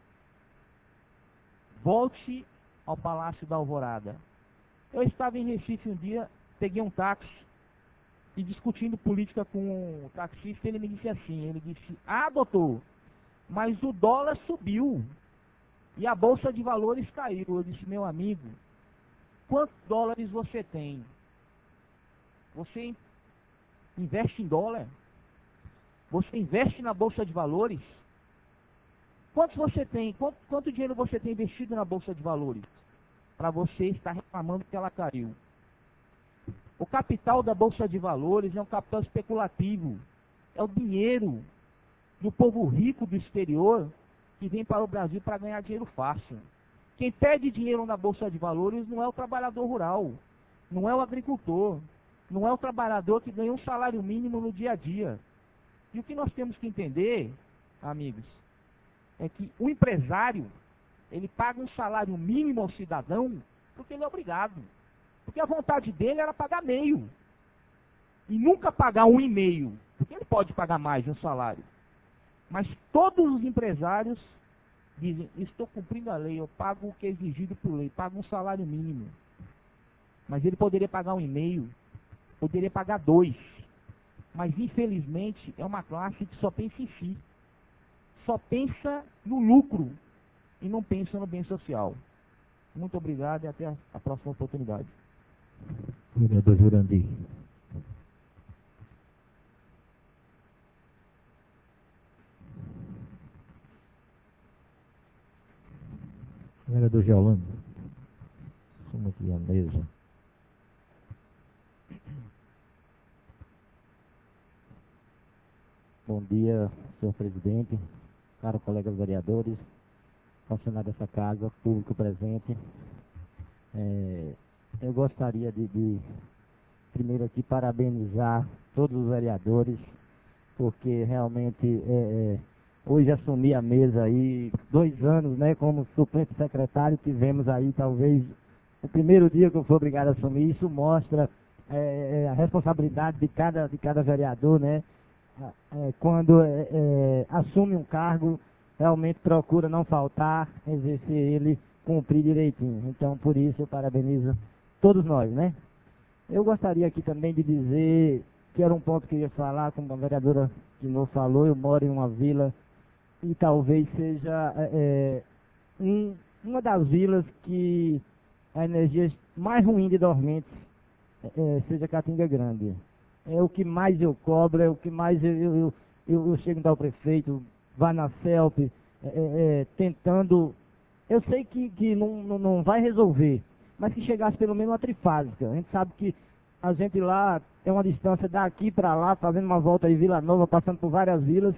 volte ao Palácio da Alvorada. Eu estava em Recife um dia, peguei um táxi e discutindo política com o taxista, ele me disse assim, ele disse, ah, doutor, mas o dólar subiu e a Bolsa de Valores caiu. Eu disse, meu amigo, quantos dólares você tem? Você investe em dólar? Você investe na Bolsa de Valores? Quantos você tem? Quanto, quanto dinheiro você tem investido na Bolsa de Valores? Para você estar reclamando que ela caiu. O capital da Bolsa de Valores é um capital especulativo. É o dinheiro do povo rico do exterior que vem para o Brasil para ganhar dinheiro fácil. Quem perde dinheiro na Bolsa de Valores não é o trabalhador rural, não é o agricultor, não é o trabalhador que ganha um salário mínimo no dia a dia. E o que nós temos que entender, amigos, é que o empresário, ele paga um salário mínimo ao cidadão porque ele é obrigado. Porque a vontade dele era pagar meio. E nunca pagar um e meio, porque ele pode pagar mais de um salário. Mas todos os empresários dizem, estou cumprindo a lei, eu pago o que é exigido por lei, pago um salário mínimo. Mas ele poderia pagar um e meio, poderia pagar dois. Mas infelizmente é uma classe que só pensa em si. Só pensa no lucro e não pensa no bem social. Muito obrigado e até a próxima oportunidade. Vereador Jurandir. Vereador Geolano. Vamos aqui a mesa. Bom dia, senhor presidente, caros colegas vereadores, funcionários dessa casa, público presente. É, eu gostaria de, de, primeiro aqui, parabenizar todos os vereadores, porque realmente, é, é, hoje assumi a mesa aí, dois anos, né, como suplente secretário, tivemos aí, talvez, o primeiro dia que eu fui obrigado a assumir. Isso mostra é, a responsabilidade de cada, de cada vereador, né, é, quando é, é, assume um cargo, realmente procura não faltar, exercer ele, cumprir direitinho. Então, por isso, eu parabenizo todos nós, né? Eu gostaria aqui também de dizer que era um ponto que eu ia falar, como a vereadora de novo falou, eu moro em uma vila e talvez seja é, um, uma das vilas que a energia mais ruim de Dormentes é, seja Catinga Grande. É o que mais eu cobro, é o que mais eu, eu, eu, eu chego ao prefeito, vá na CELP, é, é, tentando. Eu sei que, que não, não, não vai resolver, mas que chegasse pelo menos uma trifásica. A gente sabe que a gente lá tem uma distância daqui para lá, fazendo uma volta de Vila Nova, passando por várias vilas,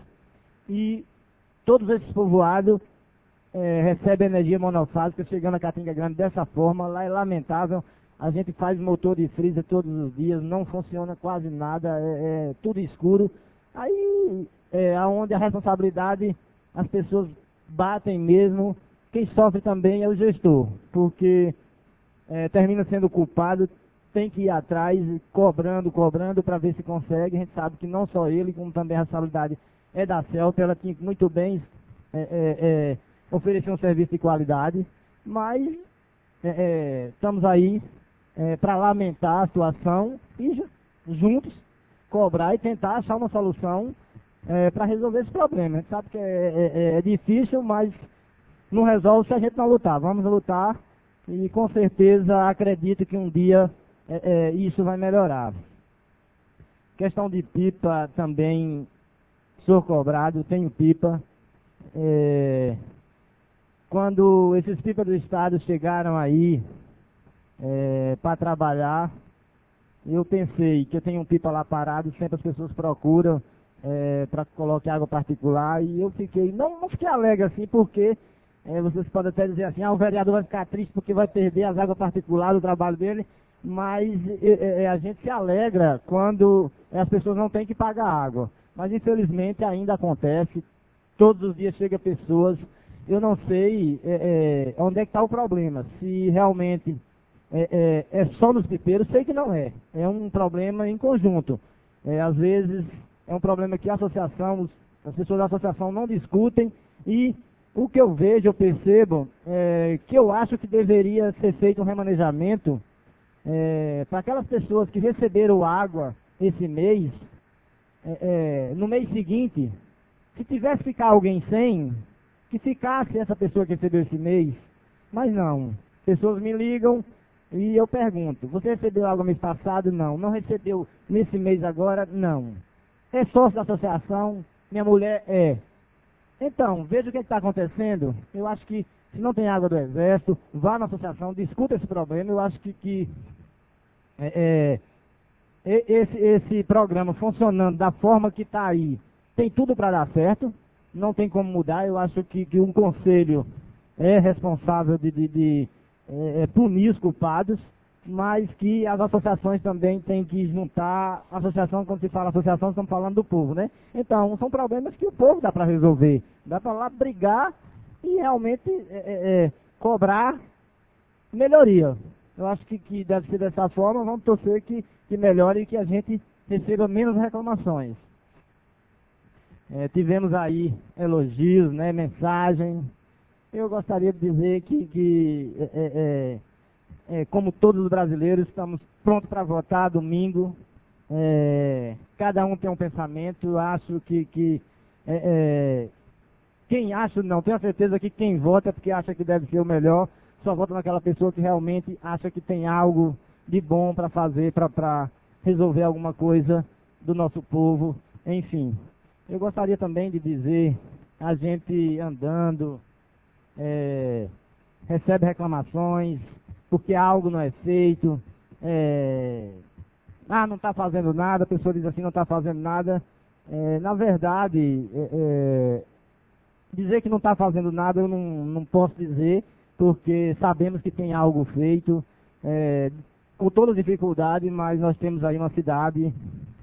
e todos esses povoados é, recebem energia monofásica, chegando a Catinga Grande dessa forma. Lá é lamentável. A gente faz motor de freezer todos os dias, não funciona quase nada, é, é tudo escuro. Aí é aonde a responsabilidade, as pessoas batem mesmo. Quem sofre também é o gestor, porque é, termina sendo culpado, tem que ir atrás, cobrando, cobrando para ver se consegue. A gente sabe que não só ele, como também a responsabilidade é da CELP, ela tinha que muito bem é, é, é, oferecer um serviço de qualidade, mas é, é, estamos aí é, para lamentar a situação e juntos cobrar e tentar achar uma solução é, para resolver esse problema. A gente sabe que é, é, é difícil, mas não resolve se a gente não lutar. Vamos lutar e com certeza acredito que um dia é, é, isso vai melhorar. Questão de pipa também, sou cobrado, tenho pipa. É, quando esses pipas do Estado chegaram aí é, para trabalhar, eu pensei que eu tenho um pipa lá parado, sempre as pessoas procuram é, para colocar água particular, e eu fiquei, não, não fiquei alegre assim, porque é, vocês podem até dizer assim, ah, o vereador vai ficar triste porque vai perder as águas particulares do trabalho dele, mas é, é, a gente se alegra quando as pessoas não têm que pagar água. Mas infelizmente ainda acontece, todos os dias chegam pessoas, eu não sei é, é, onde é que está o problema, se realmente é, é, é só nos pipeiros, sei que não é, é um problema em conjunto. É, às vezes é um problema que a associação, os, as pessoas da associação não discutem, e o que eu vejo, eu percebo, é, que eu acho que deveria ser feito um remanejamento é, para aquelas pessoas que receberam água esse mês, é, é, no mês seguinte, se tivesse que ficar alguém sem, que ficasse essa pessoa que recebeu esse mês, mas não. Pessoas me ligam e eu pergunto, você recebeu água mês passado? Não. Não recebeu nesse mês agora? Não. É sócio da associação? Minha mulher é. Então, veja o que está acontecendo. Eu acho que se não tem água do Exército, vá na associação, discuta esse problema. Eu acho que, que é, é, esse, esse programa funcionando da forma que está aí, tem tudo para dar certo, não tem como mudar. Eu acho que, que um conselho é responsável de, de, de é, punir os culpados, mas que as associações também têm que juntar. Associação, quando se fala associação, estamos falando do povo, né? Então, são problemas que o povo dá para resolver. Dá para lá brigar e realmente é, é, cobrar melhoria. Eu acho que, que deve ser dessa forma. Vamos torcer que, que melhore e que a gente receba menos reclamações. É, tivemos aí elogios, né, mensagem. Eu gostaria de dizer que, que é, é, é, como todos os brasileiros, estamos prontos para votar domingo. É, cada um tem um pensamento. Acho que, que é, é, quem acha, não, tenho certeza que quem vota é porque acha que deve ser o melhor, só vota naquela pessoa que realmente acha que tem algo de bom para fazer, para resolver alguma coisa do nosso povo, enfim. Eu gostaria também de dizer, a gente andando, é, recebe reclamações, porque algo não é feito, é, ah, não está fazendo nada, a pessoa diz assim, não está fazendo nada. É, na verdade, é, é, dizer que não está fazendo nada eu não, não posso dizer, porque sabemos que tem algo feito, é, com toda dificuldade, mas nós temos aí uma cidade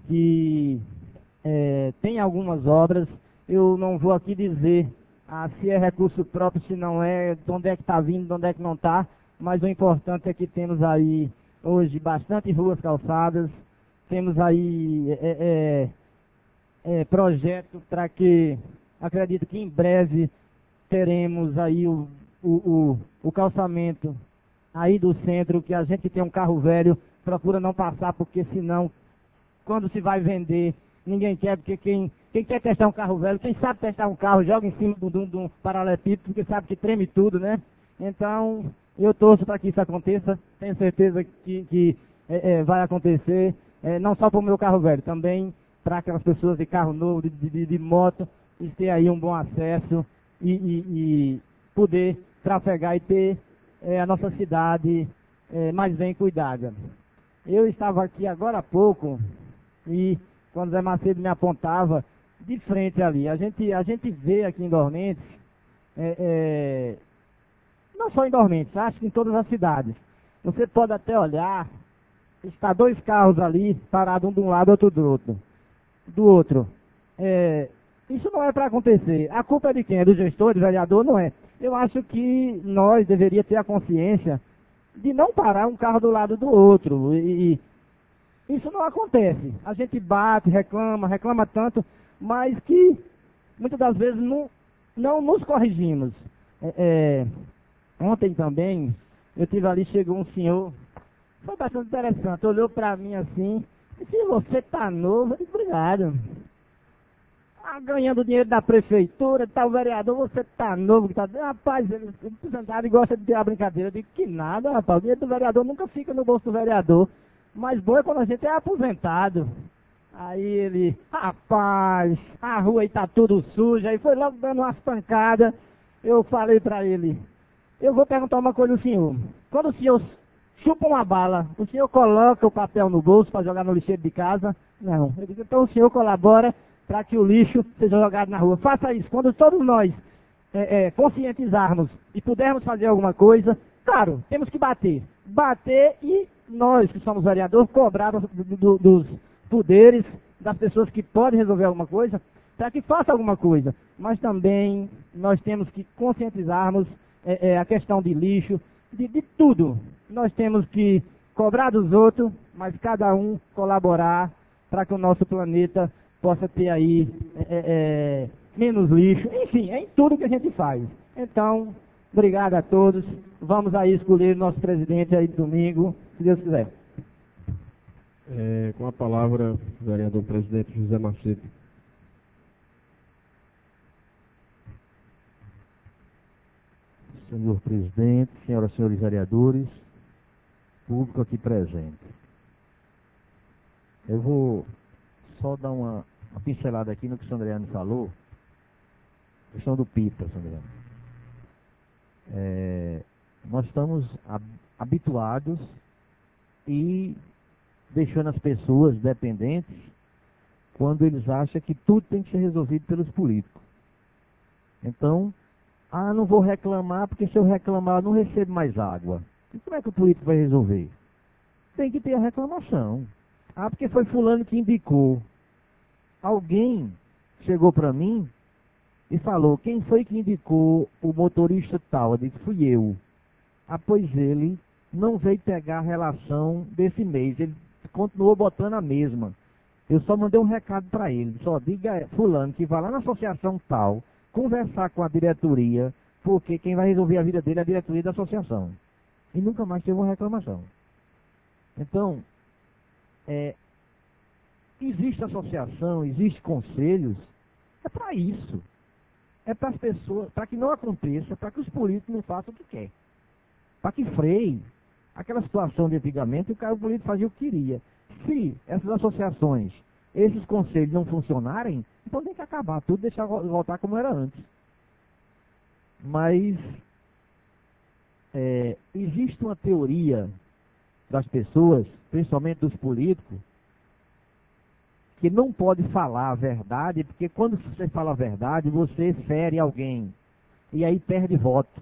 que É, tem algumas obras. Eu não vou aqui dizer ah, se é recurso próprio, se não é, de onde é que está vindo, de onde é que não está, mas o importante é que temos aí hoje bastante ruas calçadas, temos aí é, é, é, projeto para que, acredito que em breve teremos aí o, o, o, o calçamento aí do centro, que a gente que tem um carro velho procura não passar, porque senão, quando se vai vender, ninguém quer, porque quem, quem quer testar um carro velho, quem sabe testar um carro, joga em cima de um, de um paralelepípedo, porque sabe que treme tudo, né? Então, eu torço para que isso aconteça, tenho certeza que, que é, é, vai acontecer, é, não só para o meu carro velho, também para aquelas pessoas de carro novo, de, de, de moto, e ter aí um bom acesso e, e, e poder trafegar e ter é, a nossa cidade é, mais bem cuidada. Eu estava aqui agora há pouco e quando Zé Macedo me apontava, de frente ali, a gente, a gente vê aqui em Dormentes, é, é, não só em Dormentes, acho que em todas as cidades, você pode até olhar, está dois carros ali, parados um de um lado, outro do outro. Do outro. É, isso não é para acontecer. A culpa é de quem? É do gestor, do vereador? Não é. Eu acho que nós deveríamos ter a consciência de não parar um carro do lado do outro. E, isso não acontece. A gente bate, reclama, reclama tanto, mas que muitas das vezes não, não nos corrigimos. É, é, ontem também, eu tive ali, chegou um senhor, foi bastante interessante, olhou para mim assim, disse, você tá novo? Eu disse, obrigado. Ah, ganhando dinheiro da prefeitura, tá o vereador, você tá novo, que tá... Rapaz, ele e gosta de ter a brincadeira. Eu digo, que nada, rapaz, o dinheiro do vereador nunca fica no bolso do vereador. Mas bom é quando a gente é aposentado. Aí ele, rapaz, a rua aí tá tudo suja, aí foi logo dando umas pancadas. Eu falei pra ele, eu vou perguntar uma coisa ao senhor. Quando o senhor chupa uma bala, o senhor coloca o papel no bolso para jogar no lixeiro de casa? Não. Eu digo, então o senhor colabora para que o lixo seja jogado na rua. Faça isso. Quando todos nós é, é, conscientizarmos e pudermos fazer alguma coisa, claro, temos que bater. Bater e nós, que somos vereadores, cobrar do, do, dos poderes das pessoas que podem resolver alguma coisa, para que faça alguma coisa. Mas também nós temos que conscientizarmos é, é, a questão de lixo, de, de tudo. Nós temos que cobrar dos outros, mas cada um colaborar para que o nosso planeta possa ter aí é, é, menos lixo. Enfim, é em tudo que a gente faz. Então, obrigado a todos. Vamos aí escolher nosso presidente aí domingo, se Deus quiser. É, com a palavra, o vereador presidente José Macedo. Senhor presidente, senhoras e senhores vereadores, público aqui presente. Eu vou só dar uma, uma pincelada aqui no que o Sandriano falou, questão do PIPA, Sandriano. É, nós estamos habituados e deixando as pessoas dependentes quando eles acham que tudo tem que ser resolvido pelos políticos. Então, ah, não vou reclamar, porque se eu reclamar eu não recebo mais água. E como é que o político vai resolver? Tem que ter a reclamação. Ah, porque foi fulano que indicou. Alguém chegou para mim e falou, quem foi que indicou o motorista tal? Eu disse, fui eu. Ah, pois ele não veio pegar a relação desse mês, ele continuou botando a mesma. Eu só mandei um recado para ele, só diga fulano que vai lá na associação tal, conversar com a diretoria, porque quem vai resolver a vida dele é a diretoria da associação. E nunca mais teve uma reclamação. Então, é, existe associação, existe conselhos, é para isso. É para as pessoas, para que não aconteça, para que os políticos não façam o que quer. Para que freiem aquela situação de antigamente, o cara o político fazia o que queria. Se essas associações, esses conselhos não funcionarem, então tem que acabar tudo, deixar voltar como era antes. Mas é, existe uma teoria das pessoas, principalmente dos políticos, que não pode falar a verdade, porque quando você fala a verdade, você fere alguém, e aí perde voto.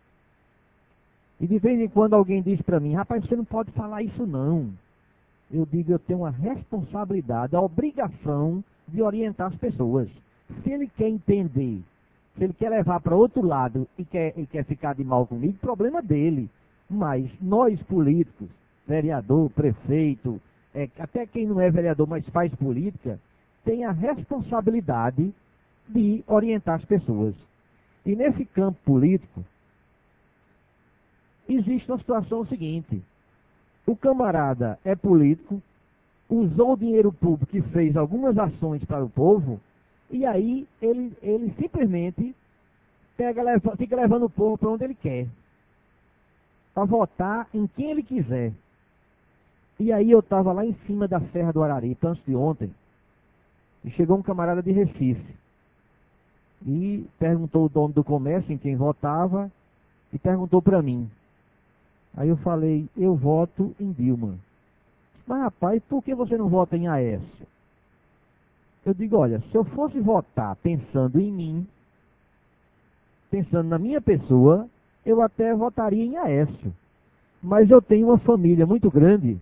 E de vez em quando alguém diz para mim, rapaz, você não pode falar isso não. Eu digo, eu tenho uma responsabilidade, a obrigação de orientar as pessoas. Se ele quer entender, se ele quer levar para outro lado e quer, e quer ficar de mal comigo, problema dele. Mas nós políticos, vereador, prefeito, é, até quem não é vereador, mas faz política, tem a responsabilidade de orientar as pessoas. E nesse campo político, existe uma situação seguinte, o camarada é político, usou o dinheiro público e fez algumas ações para o povo, e aí ele, ele simplesmente pega, leva, fica levando o povo para onde ele quer, para votar em quem ele quiser. E aí eu estava lá em cima da Serra do Araripe, antes de ontem, e chegou um camarada de Recife, e perguntou o dono do comércio em quem votava, e perguntou para mim. Aí eu falei, eu voto em Dilma. Mas rapaz, por que você não vota em Aécio? Eu digo, olha, se eu fosse votar pensando em mim, pensando na minha pessoa, eu até votaria em Aécio. Mas eu tenho uma família muito grande.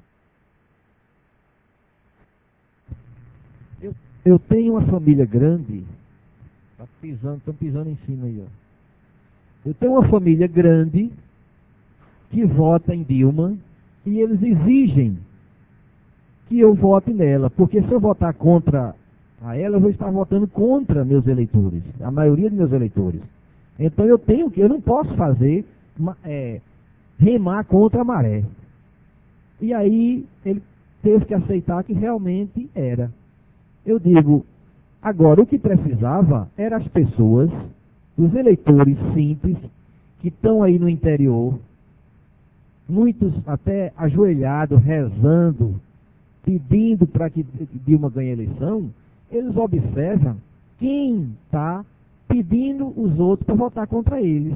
Eu, eu tenho uma família grande. Tá pisando, estão pisando em cima aí, ó. Eu tenho uma família grande que vota em Dilma e eles exigem que eu vote nela, porque se eu votar contra a ela, eu vou estar votando contra meus eleitores, a maioria dos meus eleitores. Então eu tenho que, eu não posso fazer é, remar contra a maré. E aí ele teve que aceitar que realmente era. Eu digo, agora o que precisava era as pessoas, os eleitores simples, que estão aí no interior, muitos até ajoelhados, rezando, pedindo para que Dilma ganhe a eleição, eles observam quem está pedindo os outros para votar contra eles.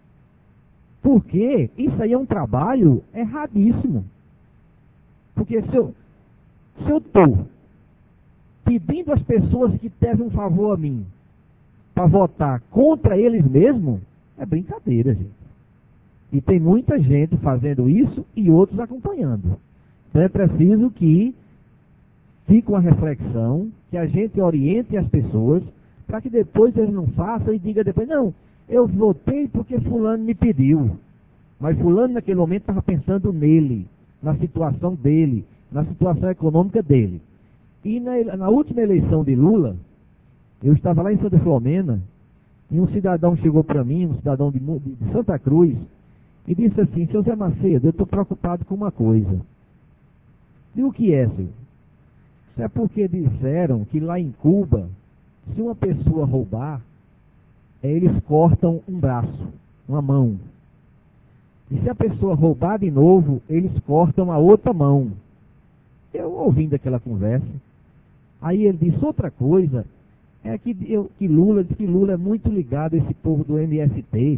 Porque isso aí é um trabalho erradíssimo. Porque se eu se eu estou pedindo às pessoas que devem um favor a mim para votar contra eles mesmos, é brincadeira, gente. E tem muita gente fazendo isso e outros acompanhando. Então é preciso que fique uma reflexão, que a gente oriente as pessoas, para que depois eles não façam e digam depois, não, eu votei porque fulano me pediu. Mas fulano naquele momento estava pensando nele, na situação dele, na situação econômica dele. E na, na última eleição de Lula, eu estava lá em Santa Filomena, e um cidadão chegou para mim, um cidadão de, de Santa Cruz, e disse assim, seu Zé Macedo, eu estou preocupado com uma coisa. E o que é, senhor? Isso é porque disseram que lá em Cuba, se uma pessoa roubar, eles cortam um braço, uma mão. E se a pessoa roubar de novo, eles cortam a outra mão. Eu ouvindo aquela conversa, aí ele disse outra coisa, é que, eu, que, Lula, que Lula é muito ligado a esse povo do M S T,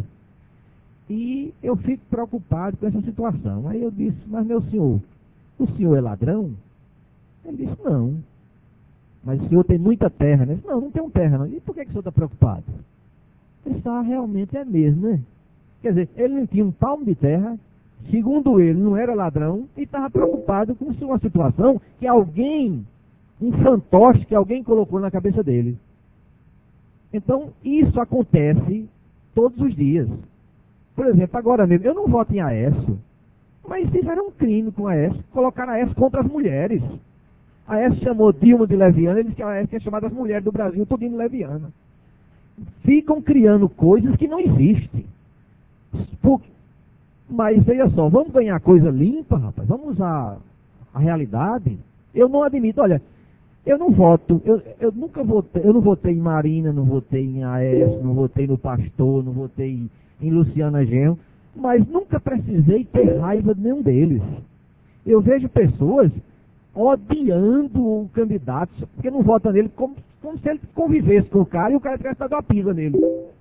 e eu fico preocupado com essa situação. Aí eu disse, mas meu senhor, o senhor é ladrão? Ele disse, não. Mas o senhor tem muita terra, né? Eu disse, não, não tenho terra, não. E por que, que o senhor está preocupado? Ele disse, ah, realmente é mesmo, né? Quer dizer, ele não tinha um palmo de terra, segundo ele, não era ladrão, e estava preocupado com uma situação que alguém, um fantoche que alguém colocou na cabeça dele. Então, isso acontece todos os dias. Por exemplo, agora mesmo, eu não voto em Aécio, mas fizeram um crime com a Aécio, colocaram a Aécio contra as mulheres. A Aécio chamou Dilma de leviana, eles que a Aécio é chamada as mulheres do Brasil, tudinho de leviana. Ficam criando coisas que não existem. Porque, mas veja só, vamos ganhar coisa limpa, rapaz, vamos usar a realidade. Eu não admito, olha, eu não voto, eu, eu nunca votei, eu não votei em Marina, não votei em Aécio, não votei no Pastor, não votei em, em Luciana Genro, mas nunca precisei ter raiva de nenhum deles. Eu vejo pessoas odiando o candidato, porque não votam nele, como, como se ele convivesse com o cara e o cara tivesse dado uma pisa nele.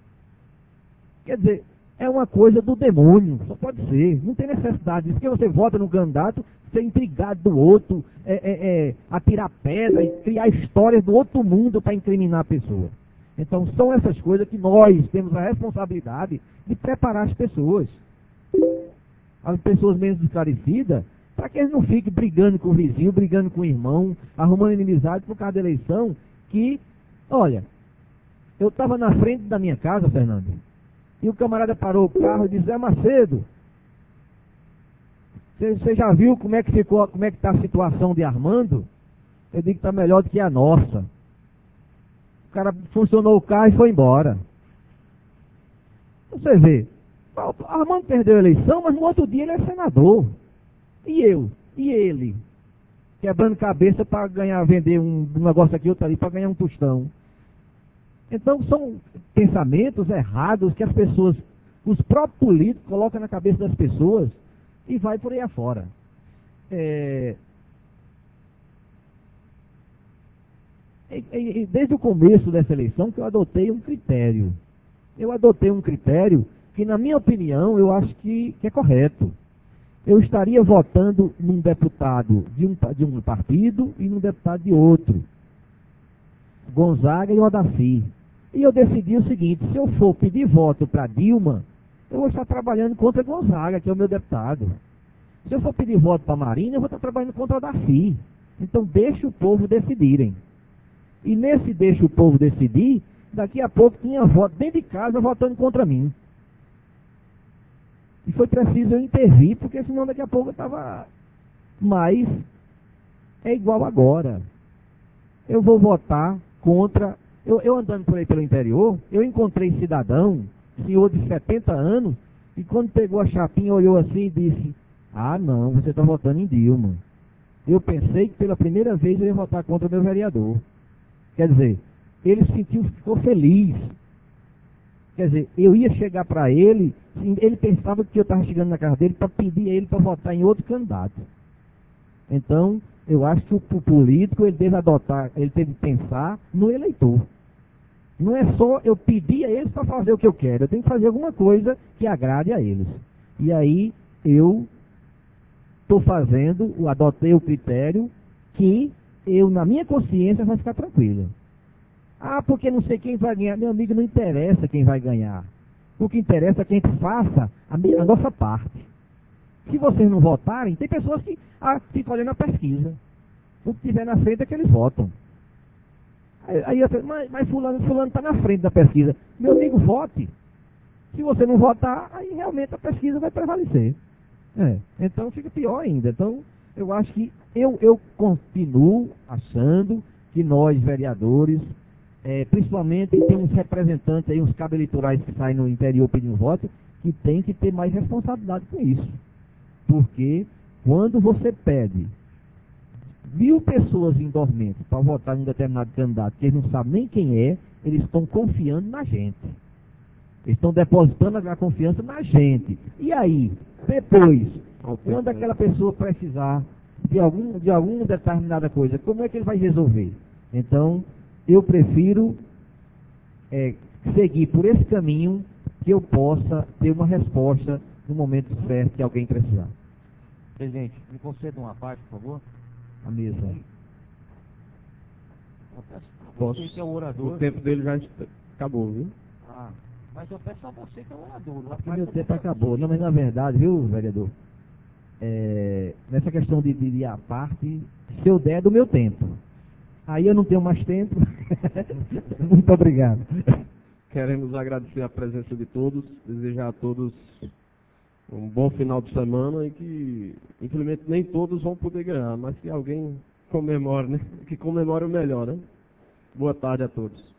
Quer dizer, é uma coisa do demônio, só pode ser, não tem necessidade disso, porque você vota no candidato, ser intrigado do outro, é, é, é, atirar pedra e criar histórias do outro mundo para incriminar a pessoa. Então são essas coisas que nós temos a responsabilidade de preparar as pessoas, as pessoas menos esclarecidas, para que eles não fiquem brigando com o vizinho, brigando com o irmão, arrumando inimizade por causa da eleição, que, olha, eu estava na frente da minha casa, Fernando, e o camarada parou o carro e disse, Zé Macedo, você já viu como é que ficou, como é que está a situação de Armando? Eu digo que está melhor do que a nossa. O cara funcionou o carro e foi embora. Você vê, Armando perdeu a eleição, mas no outro dia ele é senador. E eu? E ele? Quebrando cabeça para ganhar, vender um, um negócio aqui, outro ali, para ganhar um tostão. Então são pensamentos errados que as pessoas, os próprios políticos colocam na cabeça das pessoas e vai por aí afora. É... E, e, desde o começo dessa eleição que eu adotei um critério. Eu adotei um critério que, na minha opinião, eu acho que, que é correto. Eu estaria votando num deputado de um, de um partido e num deputado de outro. Gonzaga e Odaci. E eu decidi o seguinte, se eu for pedir voto para Dilma, eu vou estar trabalhando contra Gonzaga, que é o meu deputado. Se eu for pedir voto para Marina, eu vou estar trabalhando contra Odaci. Então deixa o povo decidirem. E nesse deixa o povo decidir, daqui a pouco tinha voto dentro de casa votando contra mim. E foi preciso eu intervir, porque senão daqui a pouco eu estava... Mas é igual agora. Eu vou votar contra... Eu, eu andando por aí pelo interior, eu encontrei cidadão, senhor de setenta anos, e quando pegou a chapinha, olhou assim e disse, ah não, você está votando em Dilma. Eu pensei que pela primeira vez eu ia votar contra o meu vereador. Quer dizer, ele se sentiu, ficou feliz. Quer dizer, eu ia chegar para ele, ele pensava que eu estava chegando na casa dele para pedir a ele para votar em outro candidato. Então, eu acho que o, o político ele deve adotar, ele deve pensar no eleitor. Não é só eu pedir a eles para fazer o que eu quero, eu tenho que fazer alguma coisa que agrade a eles. E aí eu estou fazendo, eu adotei o critério que eu, na minha consciência, vai ficar tranquilo. Ah, porque não sei quem vai ganhar. Meu amigo, não interessa quem vai ganhar. O que interessa é que a gente faça a, a nossa parte. Se vocês não votarem, tem pessoas que ah, ficam olhando a pesquisa. O que tiver na frente é que eles votam. Aí, aí eu falo, mas, mas fulano fulano está na frente da pesquisa. Meu amigo, vote. Se você não votar, aí realmente a pesquisa vai prevalecer. É, então fica pior ainda. Então, eu acho que eu, eu continuo achando que nós, vereadores, é, principalmente tem uns representantes aí, uns cabos eleitorais que saem no interior pedindo voto, que tem que ter mais responsabilidade com isso. Porque quando você pede mil pessoas em dormência para votar em um determinado candidato, que eles não sabem nem quem é, eles estão confiando na gente. Eles estão depositando a confiança na gente. E aí, depois, quando aquela pessoa precisar de, algum, de alguma determinada coisa, como é que ele vai resolver? Então, eu prefiro é, seguir por esse caminho que eu possa ter uma resposta no momento certo que alguém precisar. Presidente, me conceda uma parte, por favor. A mesa. Você que é o orador. O tempo dele já acabou, viu? Ah, mas eu peço a você que é o orador. O meu tempo acabou. Não, mas na verdade, viu, vereador? É, nessa questão de, de, de a parte, se eu der é do meu tempo. Aí eu não tenho mais tempo. Muito obrigado. Queremos agradecer a presença de todos, desejar a todos um bom final de semana e que, infelizmente, nem todos vão poder ganhar, mas que alguém comemore, né? Que comemore o melhor, né? Boa tarde a todos.